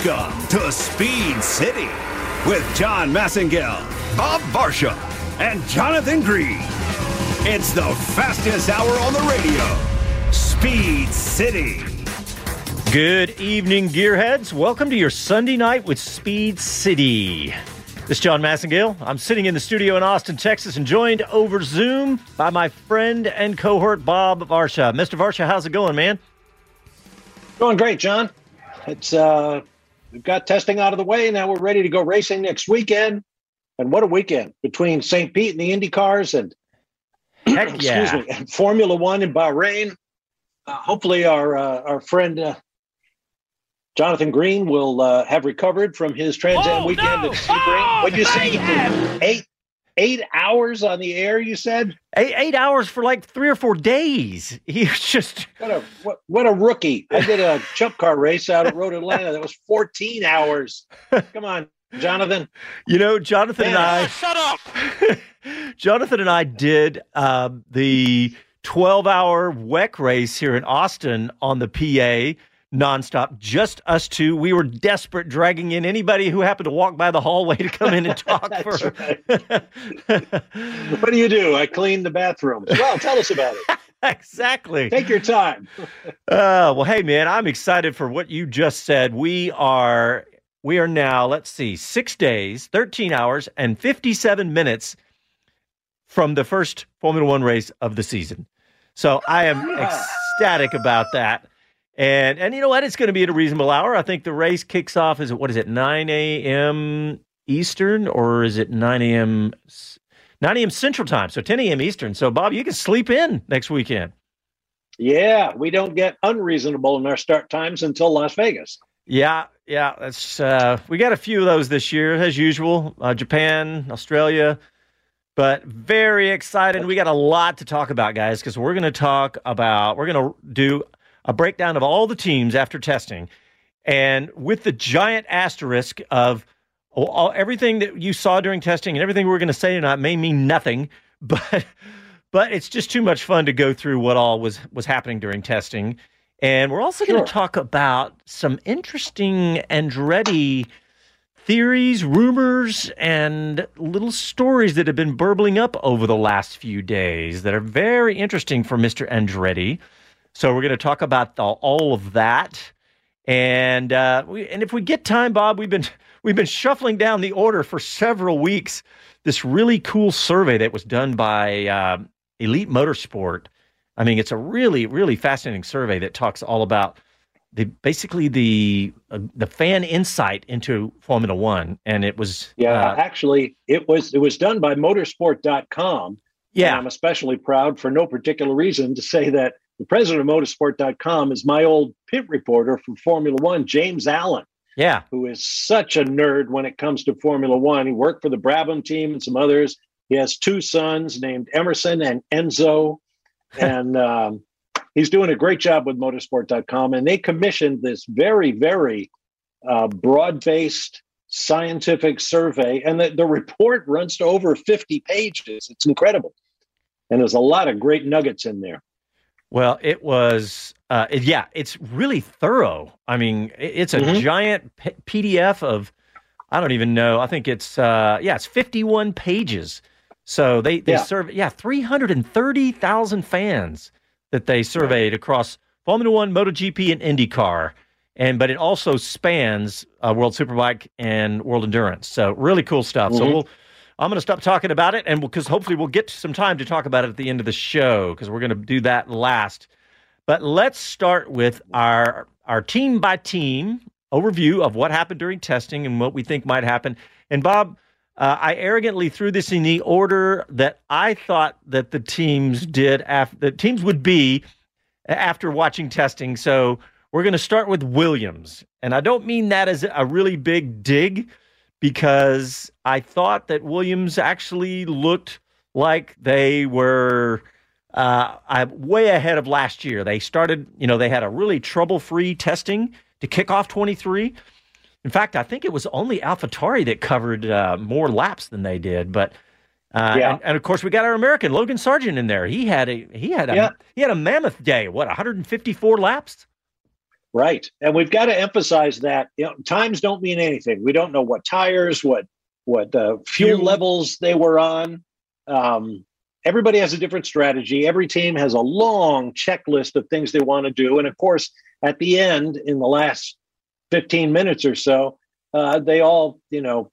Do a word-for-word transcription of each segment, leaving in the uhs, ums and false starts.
Welcome to Speed City with John Massengale, Bob Varsha, and Jonathan Green. It's the fastest hour on the radio. Speed City. Good evening, gearheads. Welcome to your Sunday night with Speed City. This is John Massengale. I'm sitting in the studio in Austin, Texas, and joined over Zoom by my friend and cohort, Bob Varsha. Mister Varsha, how's it going, man? Going great, John. It's uh, we've got testing out of the way. Now we're ready to go racing next weekend. And what a weekend between Saint Pete and the Indy cars and Heck yeah. excuse me, and Formula One in Bahrain. Uh, hopefully our uh, our friend uh, Jonathan Green will uh, have recovered from his Trans Am oh, weekend no. at Sebring. Oh, What'd you say? Eight eight hours on the air, you said? Eight, eight hours for like three or four days. He was just... What a, what, what a rookie. I did a jump car race out at Road Atlanta. That was fourteen hours. Come on, Jonathan. You know, Jonathan and I... Oh, shut up! Jonathan and I did uh, the twelve-hour W E C race here in Austin on the P A nonstop, just us two. We were desperate, dragging in anybody who happened to walk by the hallway to come in and talk. That's for... right. What do you do? I clean the bathrooms. Well, tell us about it. Exactly. Take your time. Uh, well, hey, man, I'm excited for what you just said. We are we are now, let's see, six days, thirteen hours, and fifty-seven minutes from the first Formula One race of the season. So I am ecstatic about that. And and you know what? It's going to be at a reasonable hour. I think the race kicks off, is it, what is it, nine a.m. Eastern, or is it nine a.m. nine a.m. Central Time, so ten a.m. Eastern. So, Bob, you can sleep in next weekend. Yeah, we don't get unreasonable in our start times until Las Vegas. Yeah, yeah. That's uh, we got a few of those this year, as usual. Uh, Japan, Australia. But very excited. We got a lot to talk about, guys, because we're going to talk about, we're going to do a breakdown of all the teams after testing, and with the giant asterisk of all, everything that you saw during testing and everything we're going to say tonight may mean nothing, but but it's just too much fun to go through what all was was happening during testing. And we're also Sure. going to talk about some interesting Andretti theories, rumors, and little stories that have been burbling up over the last few days that are very interesting for Mister Andretti. So we're going to talk about the, all of that, and uh, we, and if we get time, Bob, we've been we've been shuffling down the order for several weeks. This really cool survey that was done by uh, Elite Motorsport. I mean, it's a really really fascinating survey that talks all about the basically the uh, the fan insight into Formula One, and it was Yeah, uh, actually, it was it was done by motorsport dot com. yeah. And I'm especially proud, for no particular reason, to say that the president of motorsport dot com is my old pit reporter from Formula One, James Allen, Yeah, who is such a nerd when it comes to Formula One. He worked for the Brabham team and some others. He has two sons named Emerson and Enzo, and um, he's doing a great job with motorsport dot com. And they commissioned this very, very uh, broad-based scientific survey, and the, the report runs to over fifty pages. It's incredible. And there's a lot of great nuggets in there. Well, it was, uh, it- yeah, it's really thorough. I mean, it- it's a Mhm. giant P- PDF of, I don't even know. I think it's, uh, yeah, it's fifty-one pages. So they, they Yeah. surveyed, yeah, three hundred thirty thousand fans that they surveyed across Formula One, MotoGP, and IndyCar. And, but it also spans uh, World Superbike and World Endurance. So really cool stuff. So Mhm. we'll, I'm going to stop talking about it, and because hopefully we'll get some time to talk about it at the end of the show, because we're going to do that last. But let's start with our our team by team overview of what happened during testing and what we think might happen. And Bob, uh, I arrogantly threw this in the order that I thought that the teams did after the teams would be after watching testing. So we're going to start with Williams, and I don't mean that as a really big dig, because I thought that Williams actually looked like they were uh, I, way ahead of last year. They started, you know, they had a really trouble-free testing to kick off twenty-three. In fact, I think it was only AlphaTauri that covered uh, more laps than they did. But uh, Yeah. and, and of course, we got our American Logan Sargent in there. He had a he had a Yeah. he had a mammoth day. What, one hundred fifty-four laps? Right. And we've got to emphasize that, you know, times don't mean anything. We don't know what tires, what what uh, fuel levels they were on. Um, everybody has a different strategy. Every team has a long checklist of things they want to do. And of course, at the end, in the last fifteen minutes or so, uh, they all, you know,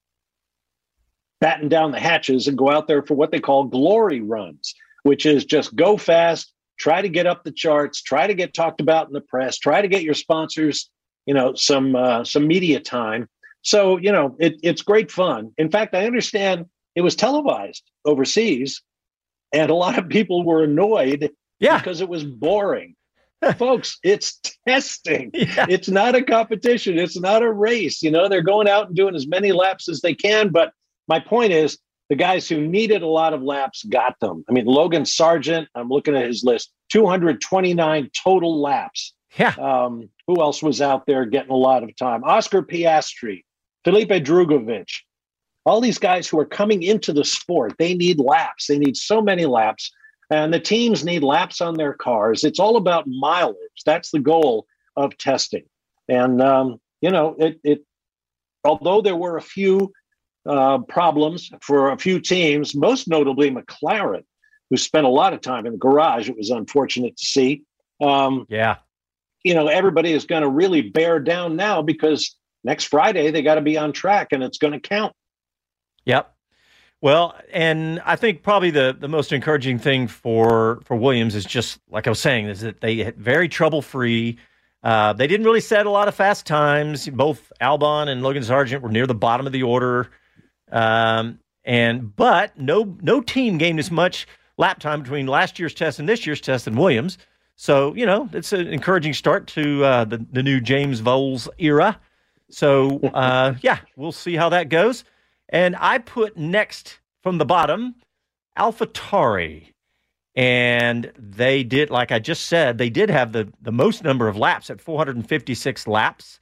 batten down the hatches and go out there for what they call glory runs, which is just go fast, try to get up the charts, try to get talked about in the press, try to get your sponsors, you know, some uh, some media time. So, you know, it, it's great fun. In fact, I understand it was televised overseas, and a lot of people were annoyed yeah. because it was boring. Folks, it's testing. Yeah. It's not a competition. It's not a race. You know, they're going out and doing as many laps as they can. But my point is, the guys who needed a lot of laps got them. I mean, Logan Sargent, I'm looking at his list, two hundred twenty-nine total laps. Yeah. Um, who else was out there getting a lot of time? Oscar Piastri, Felipe Drugovich, all these guys who are coming into the sport, they need laps. They need so many laps. And the teams need laps on their cars. It's all about mileage. That's the goal of testing. And, um, you know, it, it, although there were a few uh, problems for a few teams, most notably McLaren, who spent a lot of time in the garage, it was unfortunate to see. Um, yeah. You know, everybody is going to really bear down now because next Friday they got to be on track and it's going to count. Yep. Well, and I think probably the, the most encouraging thing for, for Williams is just, like I was saying, is that they had very trouble-free. Uh, they didn't really set a lot of fast times. Both Albon and Logan Sargent were near the bottom of the order. Um, and but no no team gained as much lap time between last year's test and this year's test than Williams. So, you know, it's an encouraging start to uh, the, the new James Vowles era. So, uh, yeah, we'll see how that goes. And I put next from the bottom, AlphaTauri. And they did, like I just said, they did have the, the most number of laps at four hundred fifty-six laps.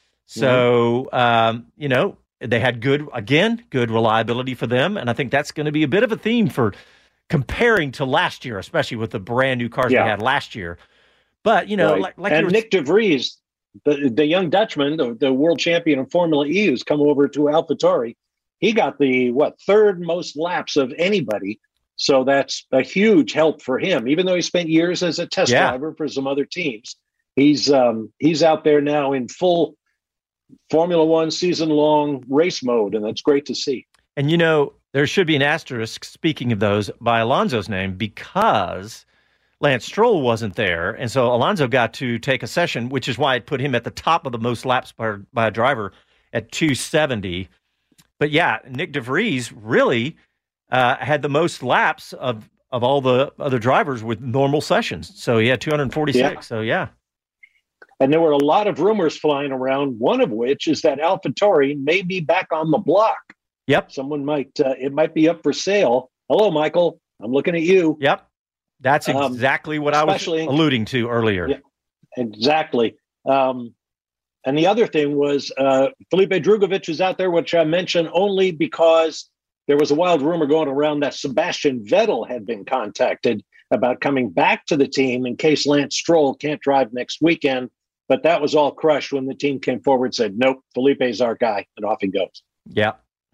So, mm-hmm. um, you know, they had good, again, good reliability for them. And I think that's going to be a bit of a theme for comparing to last year, especially with the brand new cars yeah. they had last year. But, you know, right. like, like and were... Nick De Vries, the, the young Dutchman, the, the world champion in Formula E, who's come over to AlphaTauri, he got the, what, third most laps of anybody. So that's a huge help for him. Even though he spent years as a test yeah. driver for some other teams, he's um, he's out there now in full Formula One season-long race mode, and that's great to see. And, you know, there should be an asterisk, speaking of those, by Alonso's name, because Lance Stroll wasn't there. And so Alonso got to take a session, which is why it put him at the top of the most laps by, by a driver at two seventy. But, yeah, Nick De Vries really uh, had the most laps of, of all the other drivers with normal sessions. So he had two hundred forty-six. Yeah. So, yeah. And there were a lot of rumors flying around, one of which is that AlphaTauri may be back on the block. Yep. Someone might, uh, it might be up for sale. Hello, Michael. I'm looking at you. Yep. That's exactly um, what I was alluding to earlier. Yeah, exactly. Um, and the other thing was uh, Felipe Drugovich is out there, which I mentioned only because there was a wild rumor going around that Sebastian Vettel had been contacted about coming back to the team in case Lance Stroll can't drive next weekend. But that was all crushed when the team came forward and said, nope, Felipe's our guy, and off he goes. Yeah.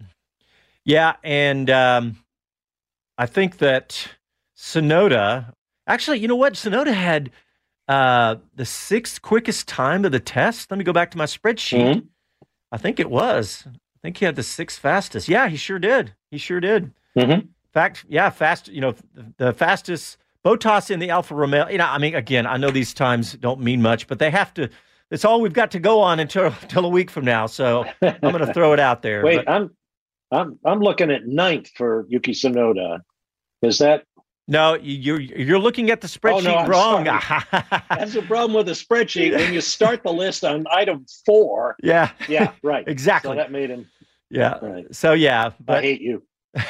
Yeah, and um, I think that Tsunoda, actually, you know what? Tsunoda had uh, the sixth quickest time of the test. Let me go back to my spreadsheet. Mm-hmm. I think it was. I think he had the sixth fastest. Yeah, he sure did. He sure did. Mm-hmm. In fact, yeah, fast. You know, the fastest Bottas in the Alfa Romeo. You know, I mean, again, I know these times don't mean much, but they have to. It's all we've got to go on until until a week from now. So I'm going to throw it out there. Wait, but, I'm I'm I'm looking at ninth for Yuki Tsunoda. Is that? No, you're you're looking at the spreadsheet oh, no, wrong. That's the problem with the spreadsheet. When you start the list on item four. Yeah. Yeah. Right. Exactly. So that made him. Yeah. Right. So yeah, but I hate you.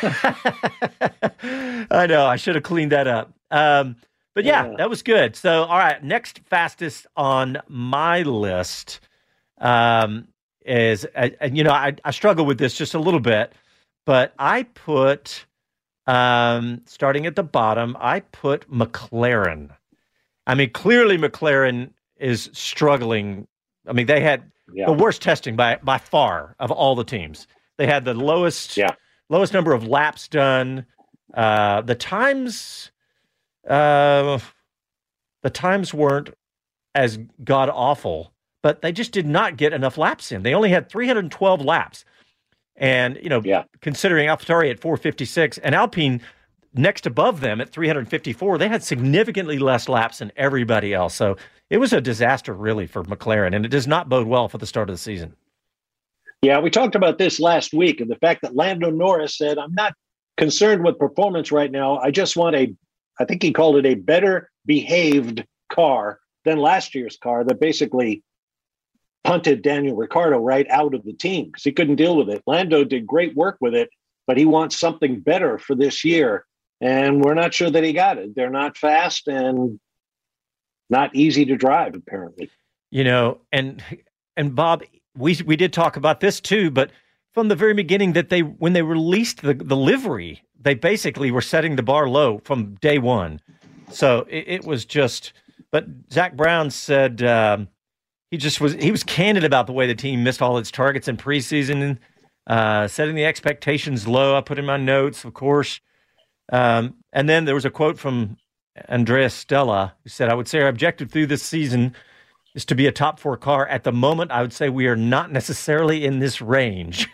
I know. I should have cleaned that up. Um, but yeah, yeah, that was good. So all right, next fastest on my list um, is, uh, you know, I, I struggle with this just a little bit, but I put. Um, starting at the bottom, I put McLaren. I mean, clearly McLaren is struggling. I mean, they had yeah. the worst testing by by far of all the teams. They had the lowest yeah. lowest number of laps done. Uh, the times, uh, the times weren't as god awful, but they just did not get enough laps in. They only had three hundred twelve laps, and you know, yeah. considering AlphaTauri at four fifty-six and Alpine next above them at three hundred fifty-four, they had significantly less laps than everybody else. So it was a disaster, really, for McLaren, and it does not bode well for the start of the season. Yeah, we talked about this last week, and the fact that Lando Norris said, I'm not concerned with performance right now. I just want a, I think he called it a better behaved car than last year's car that basically punted Daniel Ricciardo right out of the team because he couldn't deal with it. Lando did great work with it, but he wants something better for this year. And we're not sure that he got it. They're not fast and not easy to drive, apparently. You know, and and Bob, we we did talk about this too, but from the very beginning that they when they released the, the livery, they basically were setting the bar low from day one. So it, it was just, but Zach Brown said um, he just was, he was candid about the way the team missed all its targets in preseason, uh, setting the expectations low. I put in my notes, of course. Um, and then there was a quote from Andrea Stella who said, I would say our objective through this season is to be a top four car. At the moment, I would say we are not necessarily in this range.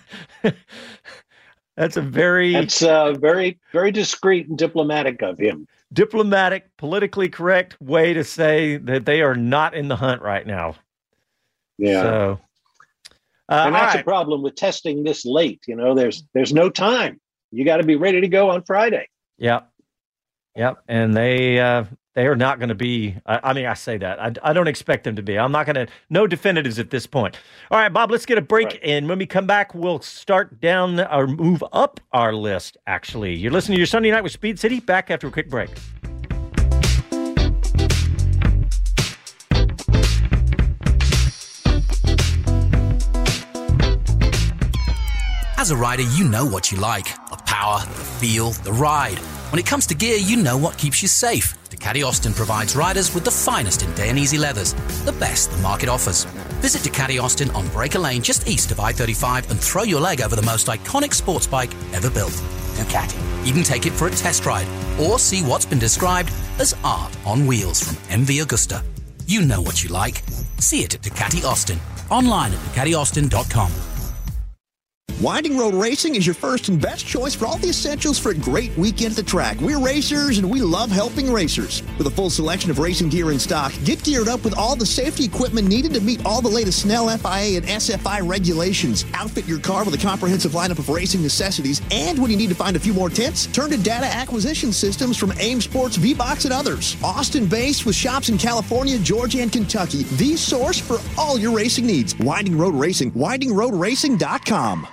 That's a very... That's uh, very, very discreet and diplomatic of him. Diplomatic, politically correct way to say that they are not in the hunt right now. Yeah. So, uh, and that's right. a problem with testing this late. You know, there's there's no time. You got to be ready to go on Friday. Yep. Yep. And they uh, they are not going to be, I, I mean, I say that. I, I don't expect them to be. I'm not going to, no definitives at this point. All right, Bob, let's get a break. Right. And when we come back, we'll start down or move up our list, actually. You're listening to your Sunday Night with Speed City. Back after a quick break. As a rider, you know what you like. The power, the feel, the ride. When it comes to gear, you know what keeps you safe. Ducati Austin provides riders with the finest in Dainese leathers, the best the market offers. Visit Ducati Austin on Breaker Lane just east of I thirty-five and throw your leg over the most iconic sports bike ever built. Ducati. Even take it for a test ride or see what's been described as art on wheels from M V Agusta. You know what you like. See it at Ducati Austin. Online at Ducati Austin dot com. Winding Road Racing is your first and best choice for all the essentials for a great weekend at the track. We're racers, and we love helping racers. With a full selection of racing gear in stock, get geared up with all the safety equipment needed to meet all the latest Snell F I A and S F I regulations. Outfit your car with a comprehensive lineup of racing necessities, and when you need to find a few more tents, turn to data acquisition systems from AIM Sports, V-Box, and others. Austin-based with shops in California, Georgia, and Kentucky. The source for all your racing needs. Winding Road Racing, winding road racing dot com.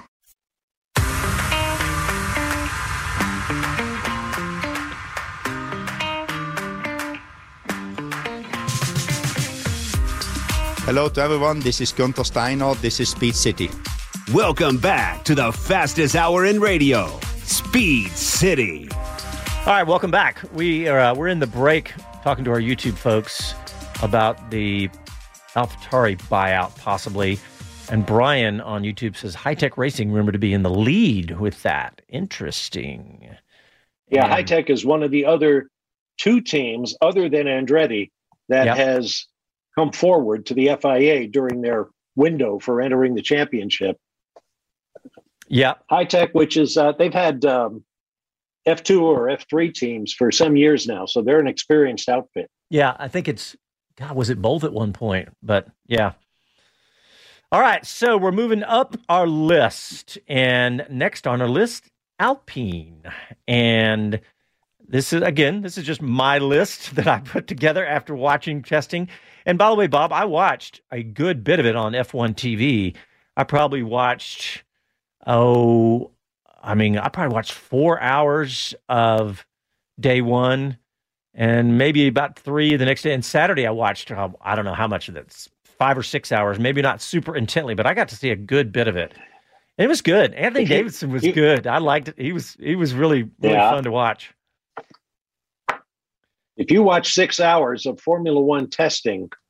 Hello to everyone, this is Gunther Steiner, this is Speed City. Welcome back to the fastest hour in radio, Speed City. All right, welcome back. We are, uh, we're in the break talking to our YouTube folks about the AlphaTauri buyout, possibly. And Brian on YouTube says, High Tech Racing rumored to be in the lead with that. Interesting. Yeah, and, High Tech is one of the other two teams, other than Andretti, that yep. has come forward to the F I A during their window for entering the championship. Yeah. High Tech, which is, uh, they've had um, F two or F three teams for some years now, so they're an experienced outfit. Yeah, I think it's, God, was it both at one point? But yeah. All right, so we're moving up our list. And next on our list, Alpine. And this is, again, this is just my list that I put together after watching testing. And by the way, Bob, I watched a good bit of it on F one T V. I probably watched, oh, I mean, I probably watched four hours of day one and maybe about three the next day. And Saturday I watched, uh, I don't know how much of it, five or six hours, maybe not super intently, but I got to see a good bit of it. And it was good. Anthony Davidson was good. I liked it. He was, he was really, really yeah. fun to watch. If you watch six hours of Formula One testing,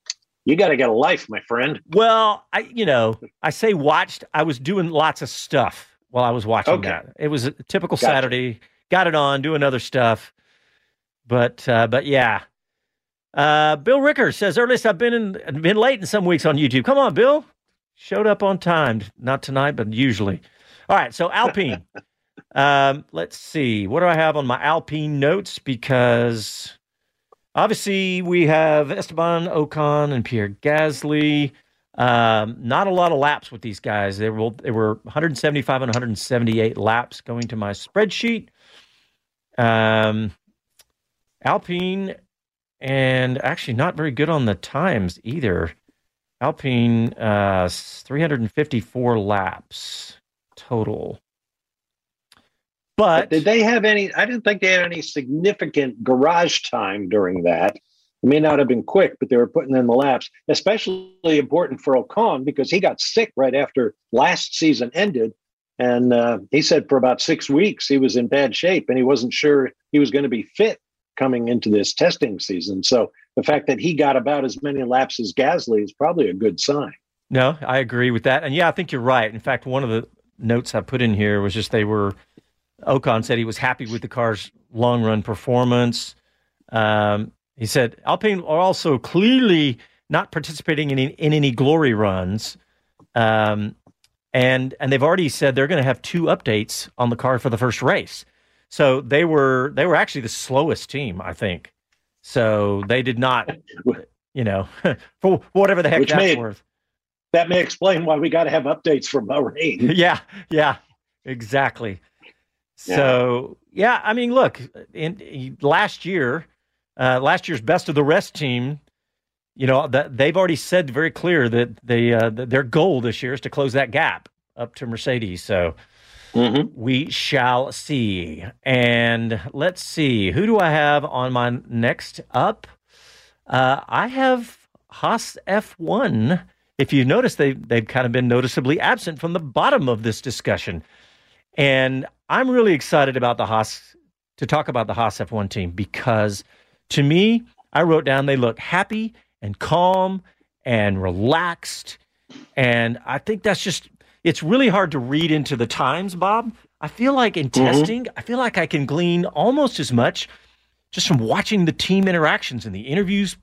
You got to get a life, my friend. Well, I, you know, I say watched. I was doing lots of stuff while I was watching Okay. that. It was a typical Gotcha. Saturday. Got it on, doing other stuff. But, uh, but yeah. Uh, Bill Ricker says, earliest I've been in, been late in some weeks on YouTube. Come on, Bill. Showed up on time. Not tonight, but usually. All right, so Alpine. um, let's see. What do I have on my Alpine notes? Because obviously we have Esteban Ocon and Pierre Gasly. Um, not a lot of laps with these guys. They were, they were one seventy-five and one seventy-eight laps going to my spreadsheet. Um, Alpine, and actually not very good on the times either. Alpine, uh, three hundred fifty-four laps total. But did they have any? I didn't think they had any significant garage time during that. It may not have been quick, but they were putting in the laps. Especially important for Ocon because he got sick right after last season ended. And uh, he said for about six weeks he was in bad shape and he wasn't sure he was going to be fit coming into this testing season. So the fact that he got about as many laps as Gasly is probably a good sign. No, I agree with that. And yeah, I think you're right. In fact, one of the notes I put in here was just they were, Ocon said he was happy with the car's long run performance. Um, he said Alpine are also clearly not participating in, in any glory runs. Um, and, and they've already said they're going to have two updates on the car for the first race. So they were they were actually the slowest team, I think. So they did not, you know, for whatever the heck Which that's made, worth. That may explain why we got to have updates from Bahrain. yeah, yeah, exactly. Yeah. So yeah, I mean, look, in, in last year, uh, last year's best of the rest team, you know, that they've already said very clear that they uh, that their goal this year is to close that gap up to Mercedes. So. Mm-hmm. We shall see. And let's see. Who do I have on my next up? Uh, I have Haas F one. If you notice, they, they've kind of been noticeably absent from the bottom of this discussion. And I'm really excited about the Haas, to talk about the Haas F one team, because to me, I wrote down they look happy and calm and relaxed. And I think that's just... It's really hard to read into the times, Bob. I feel like in mm-hmm. testing, I feel like I can glean almost as much just from watching the team interactions and the interviews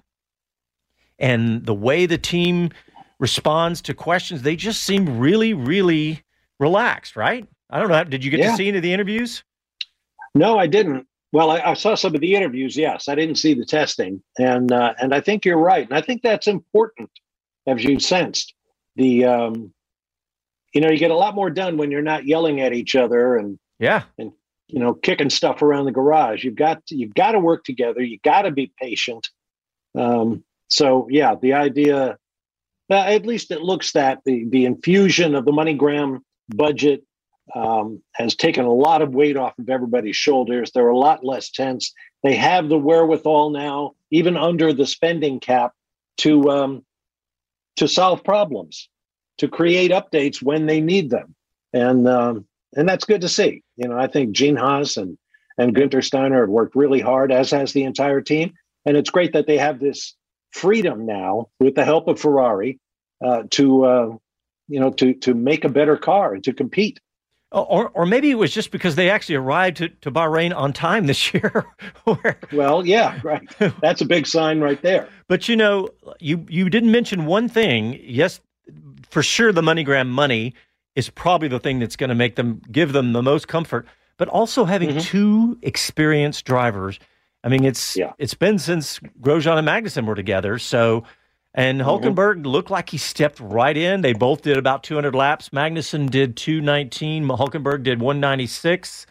and the way the team responds to questions. They just seem really, really relaxed, right? I don't know. Did you get yeah. to see any of the interviews? No, I didn't. Well, I, I saw some of the interviews, yes. I didn't see the testing. And uh, and I think you're right. And I think that's important, as you sensed. The... Um, You know, you get a lot more done when you're not yelling at each other and yeah, and you know, kicking stuff around the garage. You've got to, you've got to work together. You got to be patient. Um, so yeah, the idea, uh, at least it looks that the the infusion of the MoneyGram budget um, has taken a lot of weight off of everybody's shoulders. They're a lot less tense. They have the wherewithal now, even under the spending cap, to um, to solve problems, to create updates when they need them. And um, and that's good to see. You know, I think Gene Haas and, and Günther Steiner have worked really hard, as has the entire team. And it's great that they have this freedom now, with the help of Ferrari, uh, to, uh, you know, to to make a better car and to compete. Or or maybe it was just because they actually arrived to, to Bahrain on time this year. where... Well, yeah, right. That's a big sign right there. But, you know, you, you didn't mention one thing. Yes, for sure, the MoneyGram money is probably the thing that's going to make them give them the most comfort, but also having mm-hmm. two experienced drivers. I mean, it's yeah. it's been since Grosjean and Magnussen were together. So, and Hülkenberg mm-hmm. looked like he stepped right in. They both did about two hundred laps. Magnussen did two nineteen. Hülkenberg did one ninety-six.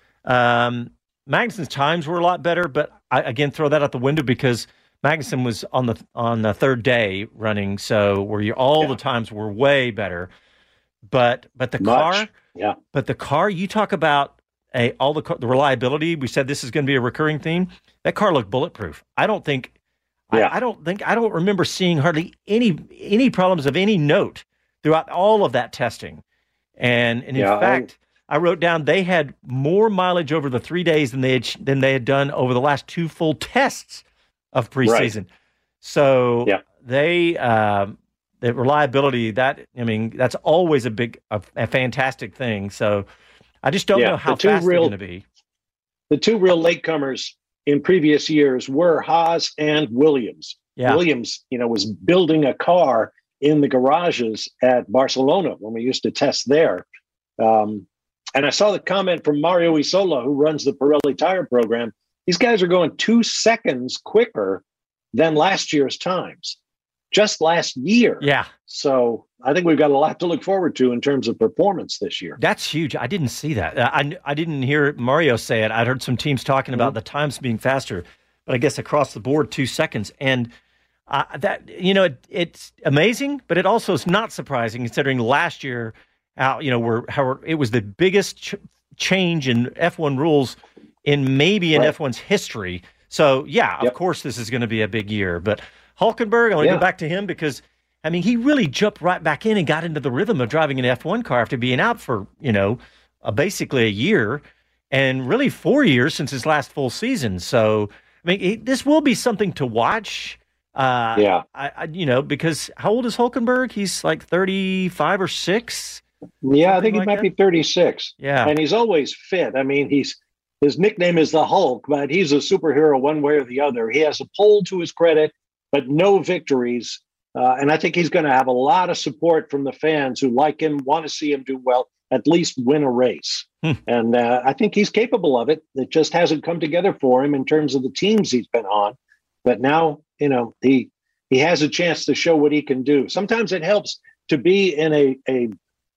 Um, Magnussen's times were a lot better, but I, again, throw that out the window because Magnussen was on the on the third day running, so where you all yeah. the times were way better. But but the Much. car, yeah. But the car, you talk about a all the the reliability. We said this is going to be a recurring theme. That car looked bulletproof. I don't think, yeah. I, I don't think, I don't remember seeing hardly any any problems of any note throughout all of that testing. And and in yeah, fact, I, I wrote down they had more mileage over the three days than they had than they had done over the last two full tests of preseason. Right. So yeah. they uh, the reliability that I mean that's always a big a, a fantastic thing. So I just don't yeah, know how the fast real, they're going to be. The two real latecomers in previous years were Haas and Williams. Yeah. Williams, you know, was building a car in the garages at Barcelona when we used to test there. Um, and I saw the comment from Mario Isola, who runs the Pirelli tire program. These guys are going two seconds quicker than last year's times, just last year. Yeah. So I think we've got a lot to look forward to in terms of performance this year. That's huge. I didn't see that. I, I didn't hear Mario say it. I'd heard some teams talking about mm-hmm. the times being faster, but I guess across the board, two seconds. And uh, that, you know, it, it's amazing, but it also is not surprising considering last year, how, you know, we're, how it was the biggest ch- change in F one rules in maybe in right. F one's history. So, yeah, yep. of course, this is going to be a big year. But Hulkenberg, I want to yeah. go back to him because, I mean, he really jumped right back in and got into the rhythm of driving an F one car after being out for, you know, uh, basically a year and really four years since his last full season. So, I mean, it, this will be something to watch. Uh, yeah. I, I, you know, because how old is Hulkenberg? He's like thirty-five or six? Yeah, I think he like might that? be thirty-six. Yeah. And he's always fit. I mean, he's his nickname is the Hulk, but he's a superhero one way or the other. He has a pole to his credit, but no victories. Uh, and I think he's going to have a lot of support from the fans who like him, want to see him do well, at least win a race. Hmm. And uh, I think he's capable of it. It just hasn't come together for him in terms of the teams he's been on. But now, you know, he he has a chance to show what he can do. Sometimes it helps to be in a a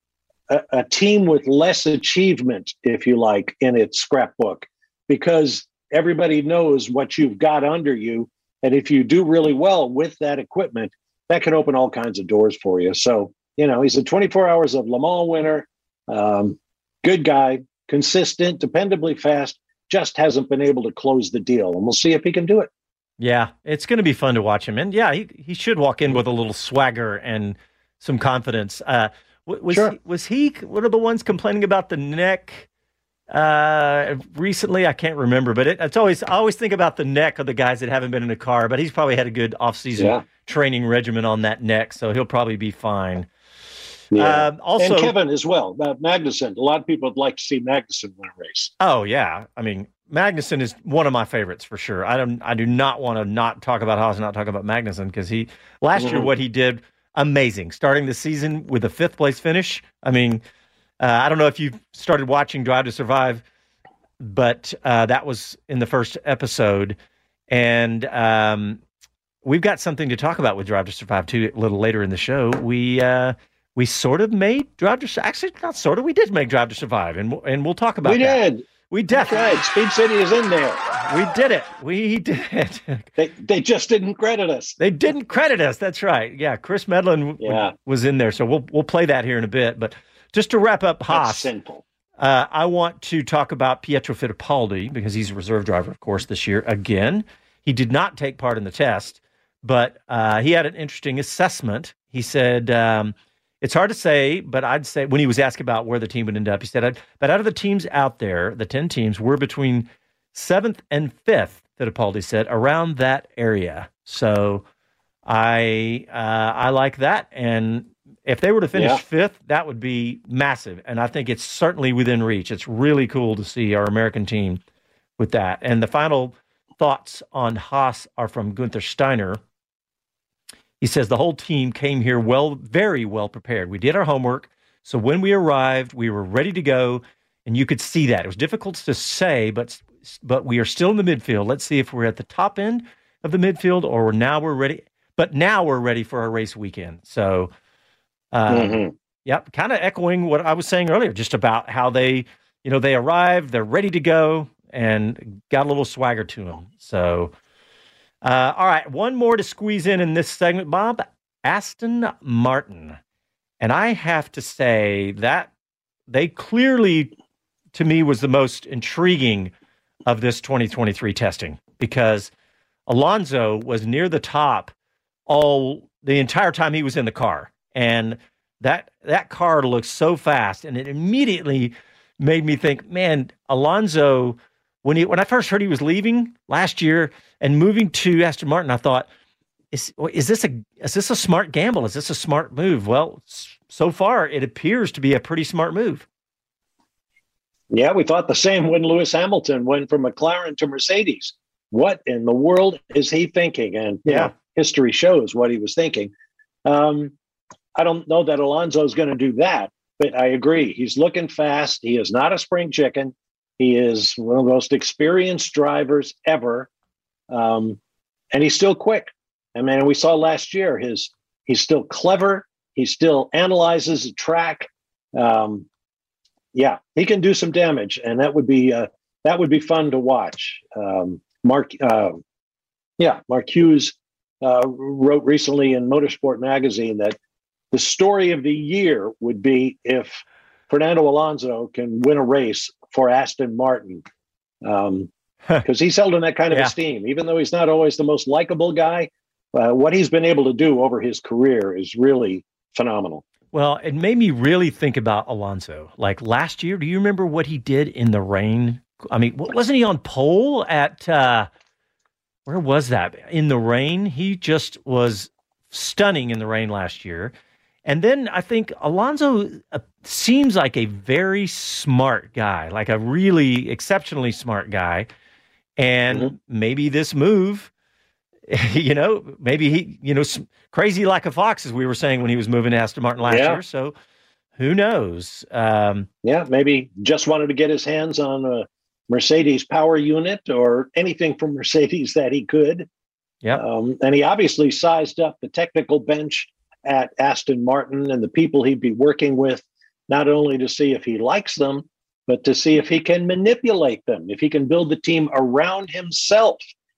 a, a team with less achievement, if you like, in its scrapbook, because everybody knows what you've got under you. And if you do really well with that equipment, that can open all kinds of doors for you. So, you know, he's a twenty-four hours of Le Mans winner, um, good guy, consistent, dependably fast, just hasn't been able to close the deal. And we'll see if he can do it. Yeah, it's going to be fun to watch him. And yeah, he, he should walk in with a little swagger and some confidence. Uh, was, sure. he, was he one of the ones complaining about the neck uh, recently? I can't remember, but it, it's always, I always think about the neck of the guys that haven't been in a car, but he's probably had a good off-season yeah. training regimen on that neck, so he'll probably be fine. Yeah. Uh, also, and Kevin as well, uh, Magnussen. A lot of people would like to see Magnussen win a race. Oh, yeah. I mean, Magnussen is one of my favorites for sure. I don't. I do not want to not talk about Haas and not talk about Magnussen because he last mm-hmm. year what he did amazing. Starting the season with a fifth place finish. I mean, uh, I don't know if you've started watching Drive to Survive, but uh, that was in the first episode, and um, we've got something to talk about with Drive to Survive too. A little later in the show, we uh, we sort of made Drive to actually not sort of we did make Drive to Survive, and and we'll talk about we that. did. We definitely right. Speed City is in there. We did it. We did it. They they just didn't credit us. They didn't credit us. That's right. Yeah, Chris Medlin w- yeah. was in there, so we'll we'll play that here in a bit. But just to wrap up Haas, That's simple. Uh, I want to talk about Pietro Fittipaldi because he's a reserve driver, of course, this year again. He did not take part in the test, but uh, he had an interesting assessment. He said. Um, It's hard to say, but I'd say when he was asked about where the team would end up, he said, I'd, but out of the teams out there, the ten teams, we're between seventh and fifth, Fittipaldi said, around that area. So I uh, I like that. And if they were to finish yeah. fifth, that would be massive. And I think it's certainly within reach. It's really cool to see our American team with that. And the final thoughts on Haas are from Gunther Steiner. He says the whole team came here well, very well prepared. We did our homework. So when we arrived, we were ready to go. And you could see that. It was difficult to say, but but we are still in the midfield. Let's see if we're at the top end of the midfield or now we're ready. But now we're ready for our race weekend. So, um, mm-hmm. yep, kind of echoing what I was saying earlier, just about how they, you know, they arrived, they're ready to go, and got a little swagger to them. So, Uh, all right, one more to squeeze in in this segment, Bob. Aston Martin. And I have to say that they clearly, to me, was the most intriguing of this twenty twenty-three testing because Alonso was near the top all the entire time he was in the car. And that that car looked so fast, and it immediately made me think, man, Alonso... When he when I first heard he was leaving last year and moving to Aston Martin, I thought, is is this a is this a smart gamble? Is this a smart move? Well, so far it appears to be a pretty smart move. Yeah, we thought the same when Lewis Hamilton went from McLaren to Mercedes. What in the world is he thinking? And yeah, you know, history shows what he was thinking. Um, I don't know that Alonso is going to do that, but I agree. He's looking fast. He is not a spring chicken. He is one of the most experienced drivers ever. Um, and he's still quick. I mean, we saw last year, his he's still clever. He still analyzes the track. Um, yeah, he can do some damage, and that would be uh, that would be fun to watch. Um, Mark, uh, yeah, Mark Hughes uh, wrote recently in Motorsport Magazine that the story of the year would be if Fernando Alonso can win a race for Aston Martin, because um, he's held in that kind of yeah. esteem. Even though he's not always the most likable guy, uh, what he's been able to do over his career is really phenomenal. Well, it made me really think about Alonso. Like last year, do you remember what he did in the rain? I mean, wasn't he on pole at, uh, where was that? In the rain? He just was stunning in the rain last year. And then I think Alonso uh, seems like a very smart guy, like a really exceptionally smart guy. And mm-hmm. maybe this move, you know, maybe he, you know, crazy like a fox, as we were saying when he was moving to Aston Martin last yeah. year. So who knows? Um, yeah, maybe just wanted to get his hands on a Mercedes power unit or anything from Mercedes that he could. Yeah. Um, and he obviously sized up the technical bench at Aston Martin and the people he'd be working with, not only to see if he likes them, but to see if he can manipulate them, if he can build the team around himself,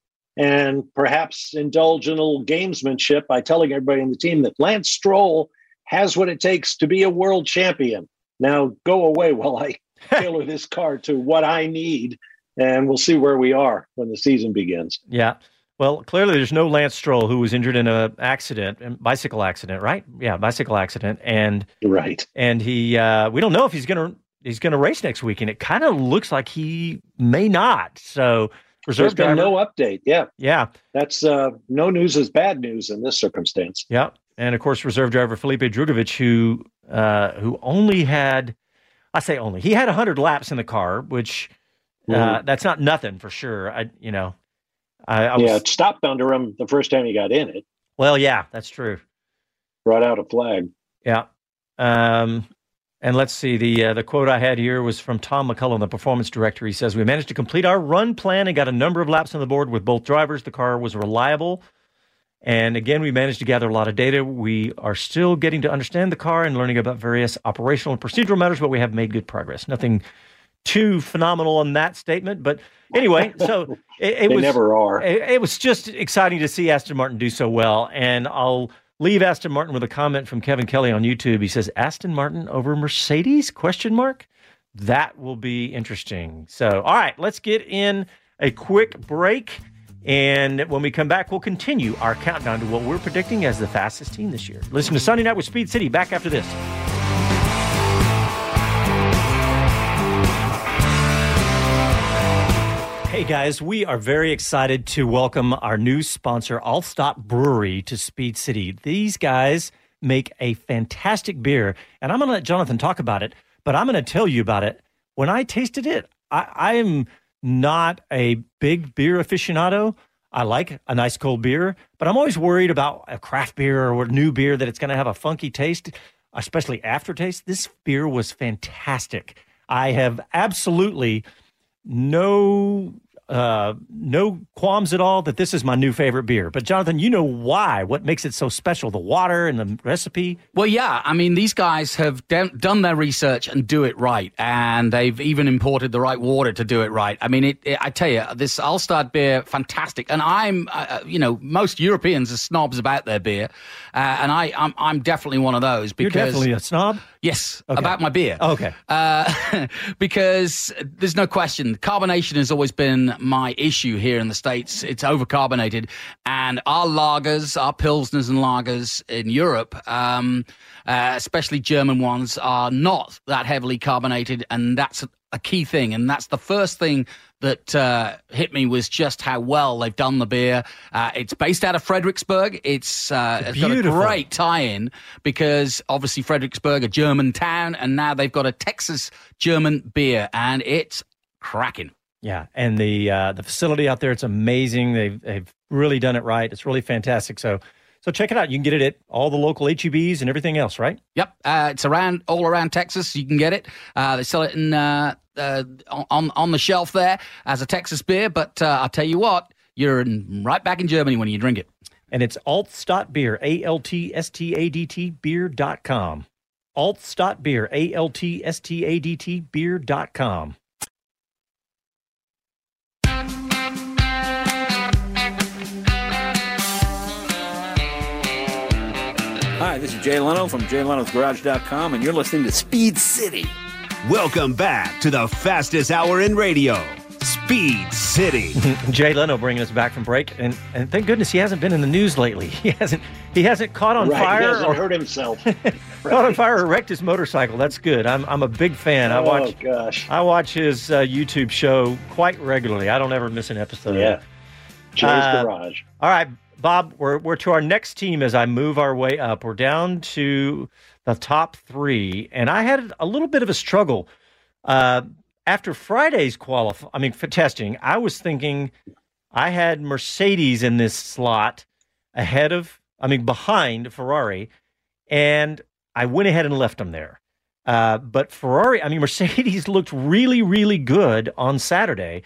and perhaps indulge in a little gamesmanship by telling everybody in the team that Lance Stroll has what it takes to be a world champion. Now go away while I tailor this car to what I need, and we'll see where we are when the season begins. Yeah. Well, clearly there's no Lance Stroll, who was injured in a accident, a bicycle accident, right? Yeah, bicycle accident, and right. And he, uh, we don't know if he's gonna he's gonna race next week, and it kind of looks like he may not. So reserve There's been driver, no update. Yeah, yeah, that's uh, no news is bad news in this circumstance. Yeah, and of course reserve driver Felipe Drugovich, who uh, who only had, I say only, he had one hundred laps in the car, which uh, mm-hmm. that's not nothing for sure. I you know. I, I was, yeah, it stopped under him the first time he got in it. Well, yeah, that's true. Brought out a flag. Yeah. Um, and let's see, the uh, the quote I had here was from Tom McCullum, the performance director. He says, "We managed to complete our run plan and got a number of laps on the board with both drivers. The car was reliable. And again, we managed to gather a lot of data. We are still getting to understand the car and learning about various operational and procedural matters, but we have made good progress." Nothing too phenomenal on that statement, but anyway, so it, it they was never are. It, it was just exciting to see Aston Martin do so well, and I'll leave Aston Martin with a comment from Kevin Kelly on YouTube. He says, "Aston Martin over Mercedes?" Question mark. That will be interesting. So, all right, let's get in a quick break, and when we come back, we'll continue our countdown to what we're predicting as the fastest team this year. Listen to Sunday Night with Speed City. Back after this. Hey guys, we are very excited to welcome our new sponsor, Altstadt Brewery, to Speed City. These guys make a fantastic beer, and I'm going to let Jonathan talk about it, but I'm going to tell you about it. When I tasted it, I, I am not a big beer aficionado. I like a nice cold beer, but I'm always worried about a craft beer or a new beer that it's going to have a funky taste, especially aftertaste. This beer was fantastic. I have absolutely no uh, no qualms at all that this is my new favorite beer. But Jonathan, you know why? What makes it so special? The water and the recipe? Well, yeah. I mean, these guys have de- done their research and do it right. And they've even imported the right water to do it right. I mean, it, it, I tell you, this Altstadt beer, fantastic. And I'm, uh, you know, most Europeans are snobs about their beer. Uh, and I, I'm, I'm definitely one of those. Because You're definitely a snob? Yes, okay. About my beer. Okay. Uh, because there's no question, carbonation has always been my issue here in the States. It's overcarbonated. And our lagers, our pilsners and lagers in Europe, um, uh, especially German ones, are not that heavily carbonated. And that's a, a key thing. And that's the first thing that uh, hit me was just how well they've done the beer. Uh, it's based out of Fredericksburg. It's, uh, it's got a great tie-in because obviously Fredericksburg, a German town, and now they've got a Texas German beer, and it's cracking. Yeah, and the uh, the facility out there, it's amazing. They've they've really done it right. It's really fantastic. So so check it out. You can get it at all the local H E Bs and everything else, right? Yep, uh, it's around all around Texas. You can get it. Uh, they sell it in uh, uh, on on the shelf there as a Texas beer. But uh, I'll tell you what, you're in, right back in Germany when you drink it. And it's Altstadt Beer, A L T S T A D T beer dot com. Altstadt Beer, A L T S T A D T beer dot com. Hi, this is Jay Leno from Jay Leno's Garage dot com, and you're listening to Speed City. Welcome back to the fastest hour in radio, Speed City. Jay Leno bringing us back from break, and, and thank goodness he hasn't been in the news lately. He hasn't he hasn't caught on right, fire he hasn't or hurt himself. caught on fire or wrecked his motorcycle. That's good. I'm I'm a big fan. I watch. Oh gosh, I watch his uh, YouTube show quite regularly. I don't ever miss an episode. Yeah, Jay's uh, Garage. All right, Bob, we're we're to our next team as I move our way up. We're down to the top three, and I had a little bit of a struggle uh, after Friday's qualify. I mean, for testing, I was thinking I had Mercedes in this slot ahead of, I mean, behind Ferrari, and I went ahead and left them there. Uh, but Ferrari, I mean, Mercedes looked really, really good on Saturday,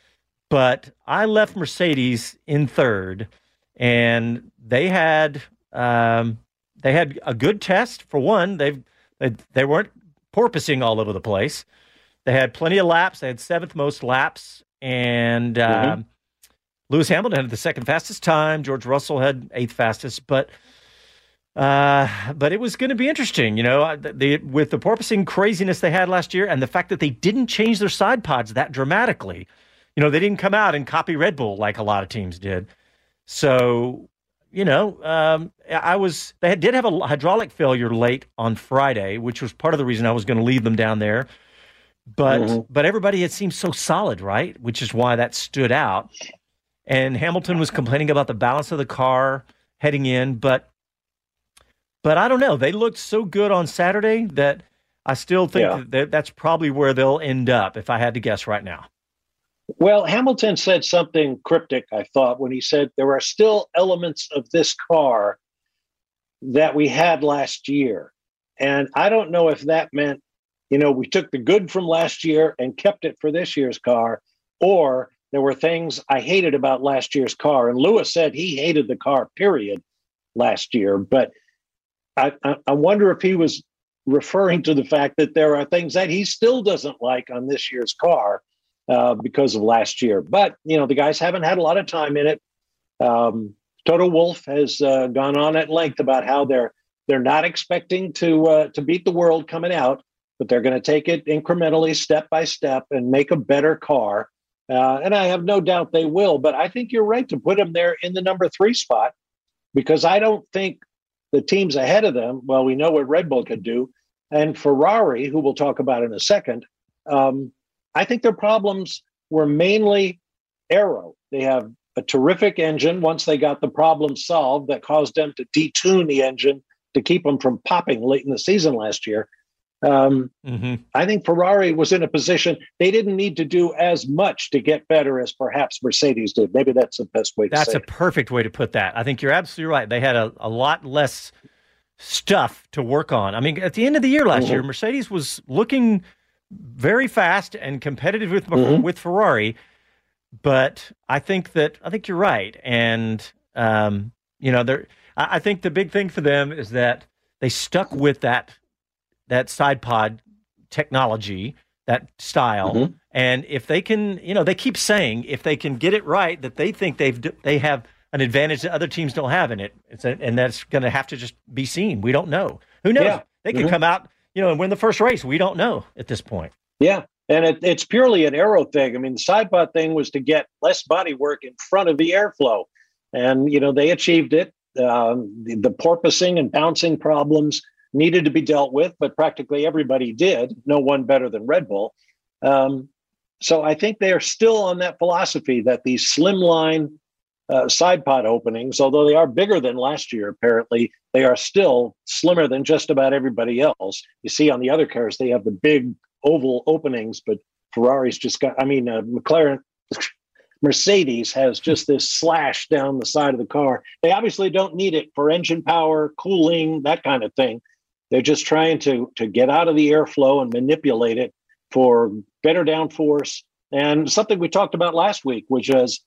but I left Mercedes in third. And they had um, they had a good test. For one, they've, they they weren't porpoising all over the place. They had plenty of laps. They had seventh most laps, and uh, mm-hmm. Lewis Hamilton had the second fastest time. George Russell had eighth fastest. But uh, but it was going to be interesting, you know, the, the, with the porpoising craziness they had last year, and the fact that they didn't change their side pods that dramatically. You know, they didn't come out and copy Red Bull like a lot of teams did. So, you know, um, I was, they did have a hydraulic failure late on Friday, which was part of the reason I was going to leave them down there. But, mm-hmm. but everybody had seemed so solid, right? Which is why that stood out. And Hamilton was complaining about the balance of the car heading in, but, but I don't know. They looked so good on Saturday that I still think yeah. that that's probably where they'll end up if I had to guess right now. Well, Hamilton said something cryptic, I thought, when he said there are still elements of this car that we had last year. And I don't know if that meant, you know, we took the good from last year and kept it for this year's car, or there were things I hated about last year's car. And Lewis said he hated the car, period, last year. But I, I, I wonder if he was referring to the fact that there are things that he still doesn't like on this year's car. Uh, because of last year. But, you know, the guys haven't had a lot of time in it. Um, Toto Wolff has uh, gone on at length about how they're they're not expecting to uh, to beat the world coming out, but they're going to take it incrementally, step by step, and make a better car. Uh, and I have no doubt they will. But I think you're right to put them there in the number three spot, because I don't think the teams ahead of them, well, we know what Red Bull could do, and Ferrari, who we'll talk about in a second, um, I think their problems were mainly aero. They have a terrific engine once they got the problem solved that caused them to detune the engine to keep them from popping late in the season last year. Um, mm-hmm. I think Ferrari was in a position they didn't need to do as much to get better as perhaps Mercedes did. Maybe that's the best way to that's say it. That's a perfect way to put that. I think you're absolutely right. They had a, a lot less stuff to work on. I mean, at the end of the year last mm-hmm. year, Mercedes was looking very fast and competitive with mm-hmm. with Ferrari, but I think that I think you're right, and um, you know, there. I, I think the big thing for them is that they stuck with that that side pod technology, that style, mm-hmm. and if they can, you know, they keep saying if they can get it right, that they think they've they have an advantage that other teams don't have in it, it's a, and that's going to have to just be seen. We don't know. Who knows? Yeah. They could mm-hmm. come out, you know, and win the first race. We don't know at this point. Yeah, and it, it's purely an aero thing. I mean, the side pod thing was to get less body work in front of the airflow. And, you know, they achieved it. Um, the, the porpoising and bouncing problems needed to be dealt with, but practically everybody did. No one better than Red Bull. Um, so I think they are still on that philosophy that these slimline uh, side pod openings, although they are bigger than last year, apparently, they are still slimmer than just about everybody else. You see on the other cars, they have the big oval openings, but Ferrari's just got, I mean, uh, McLaren, Mercedes has just this slash down the side of the car. They obviously don't need it for engine power, cooling, that kind of thing. They're just trying to, to get out of the airflow and manipulate it for better downforce. And something we talked about last week, which is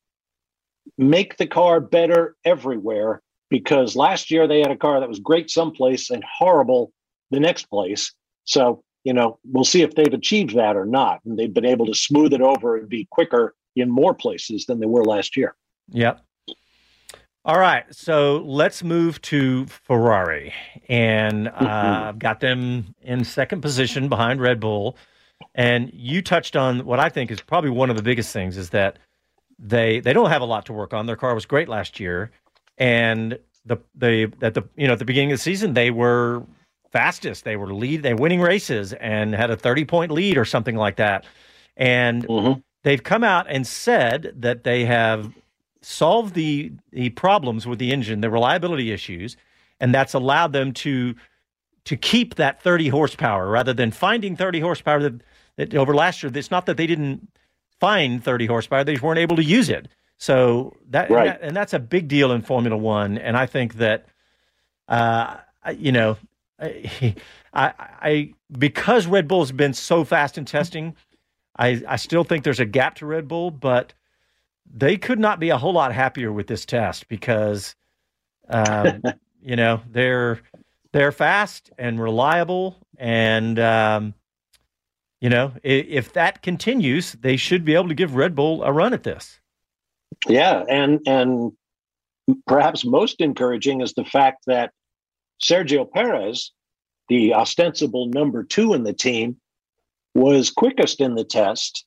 make the car better everywhere, because last year they had a car that was great someplace and horrible the next place. So, you know, we'll see if they've achieved that or not. And they've been able to smooth it over and be quicker in more places than they were last year. Yep. All right. So let's move to Ferrari. And uh, I've got them in second position behind Red Bull. And you touched on what I think is probably one of the biggest things, is that they they don't have a lot to work on. Their car was great last year. And the they at the you know at the beginning of the season, they were fastest. They were lead, they were winning races and had a thirty-point lead or something like that. And mm-hmm. they've come out and said that they have solved the the problems with the engine, the reliability issues, and that's allowed them to to keep that thirty horsepower rather than finding thirty horsepower that, that over last year. It's not that they didn't find thirty horsepower, they weren't able to use it. So that, right. and, that and that's a big deal in Formula One. And I think that, uh, you know, I, I because Red Bull's been so fast in testing, I, I still think there's a gap to Red Bull, but they could not be a whole lot happier with this test because, um, you know, they're they're fast and reliable, and um, you know, if, if that continues, they should be able to give Red Bull a run at this. Yeah, and and perhaps most encouraging is the fact that Sergio Perez, the ostensible number two in the team, was quickest in the test.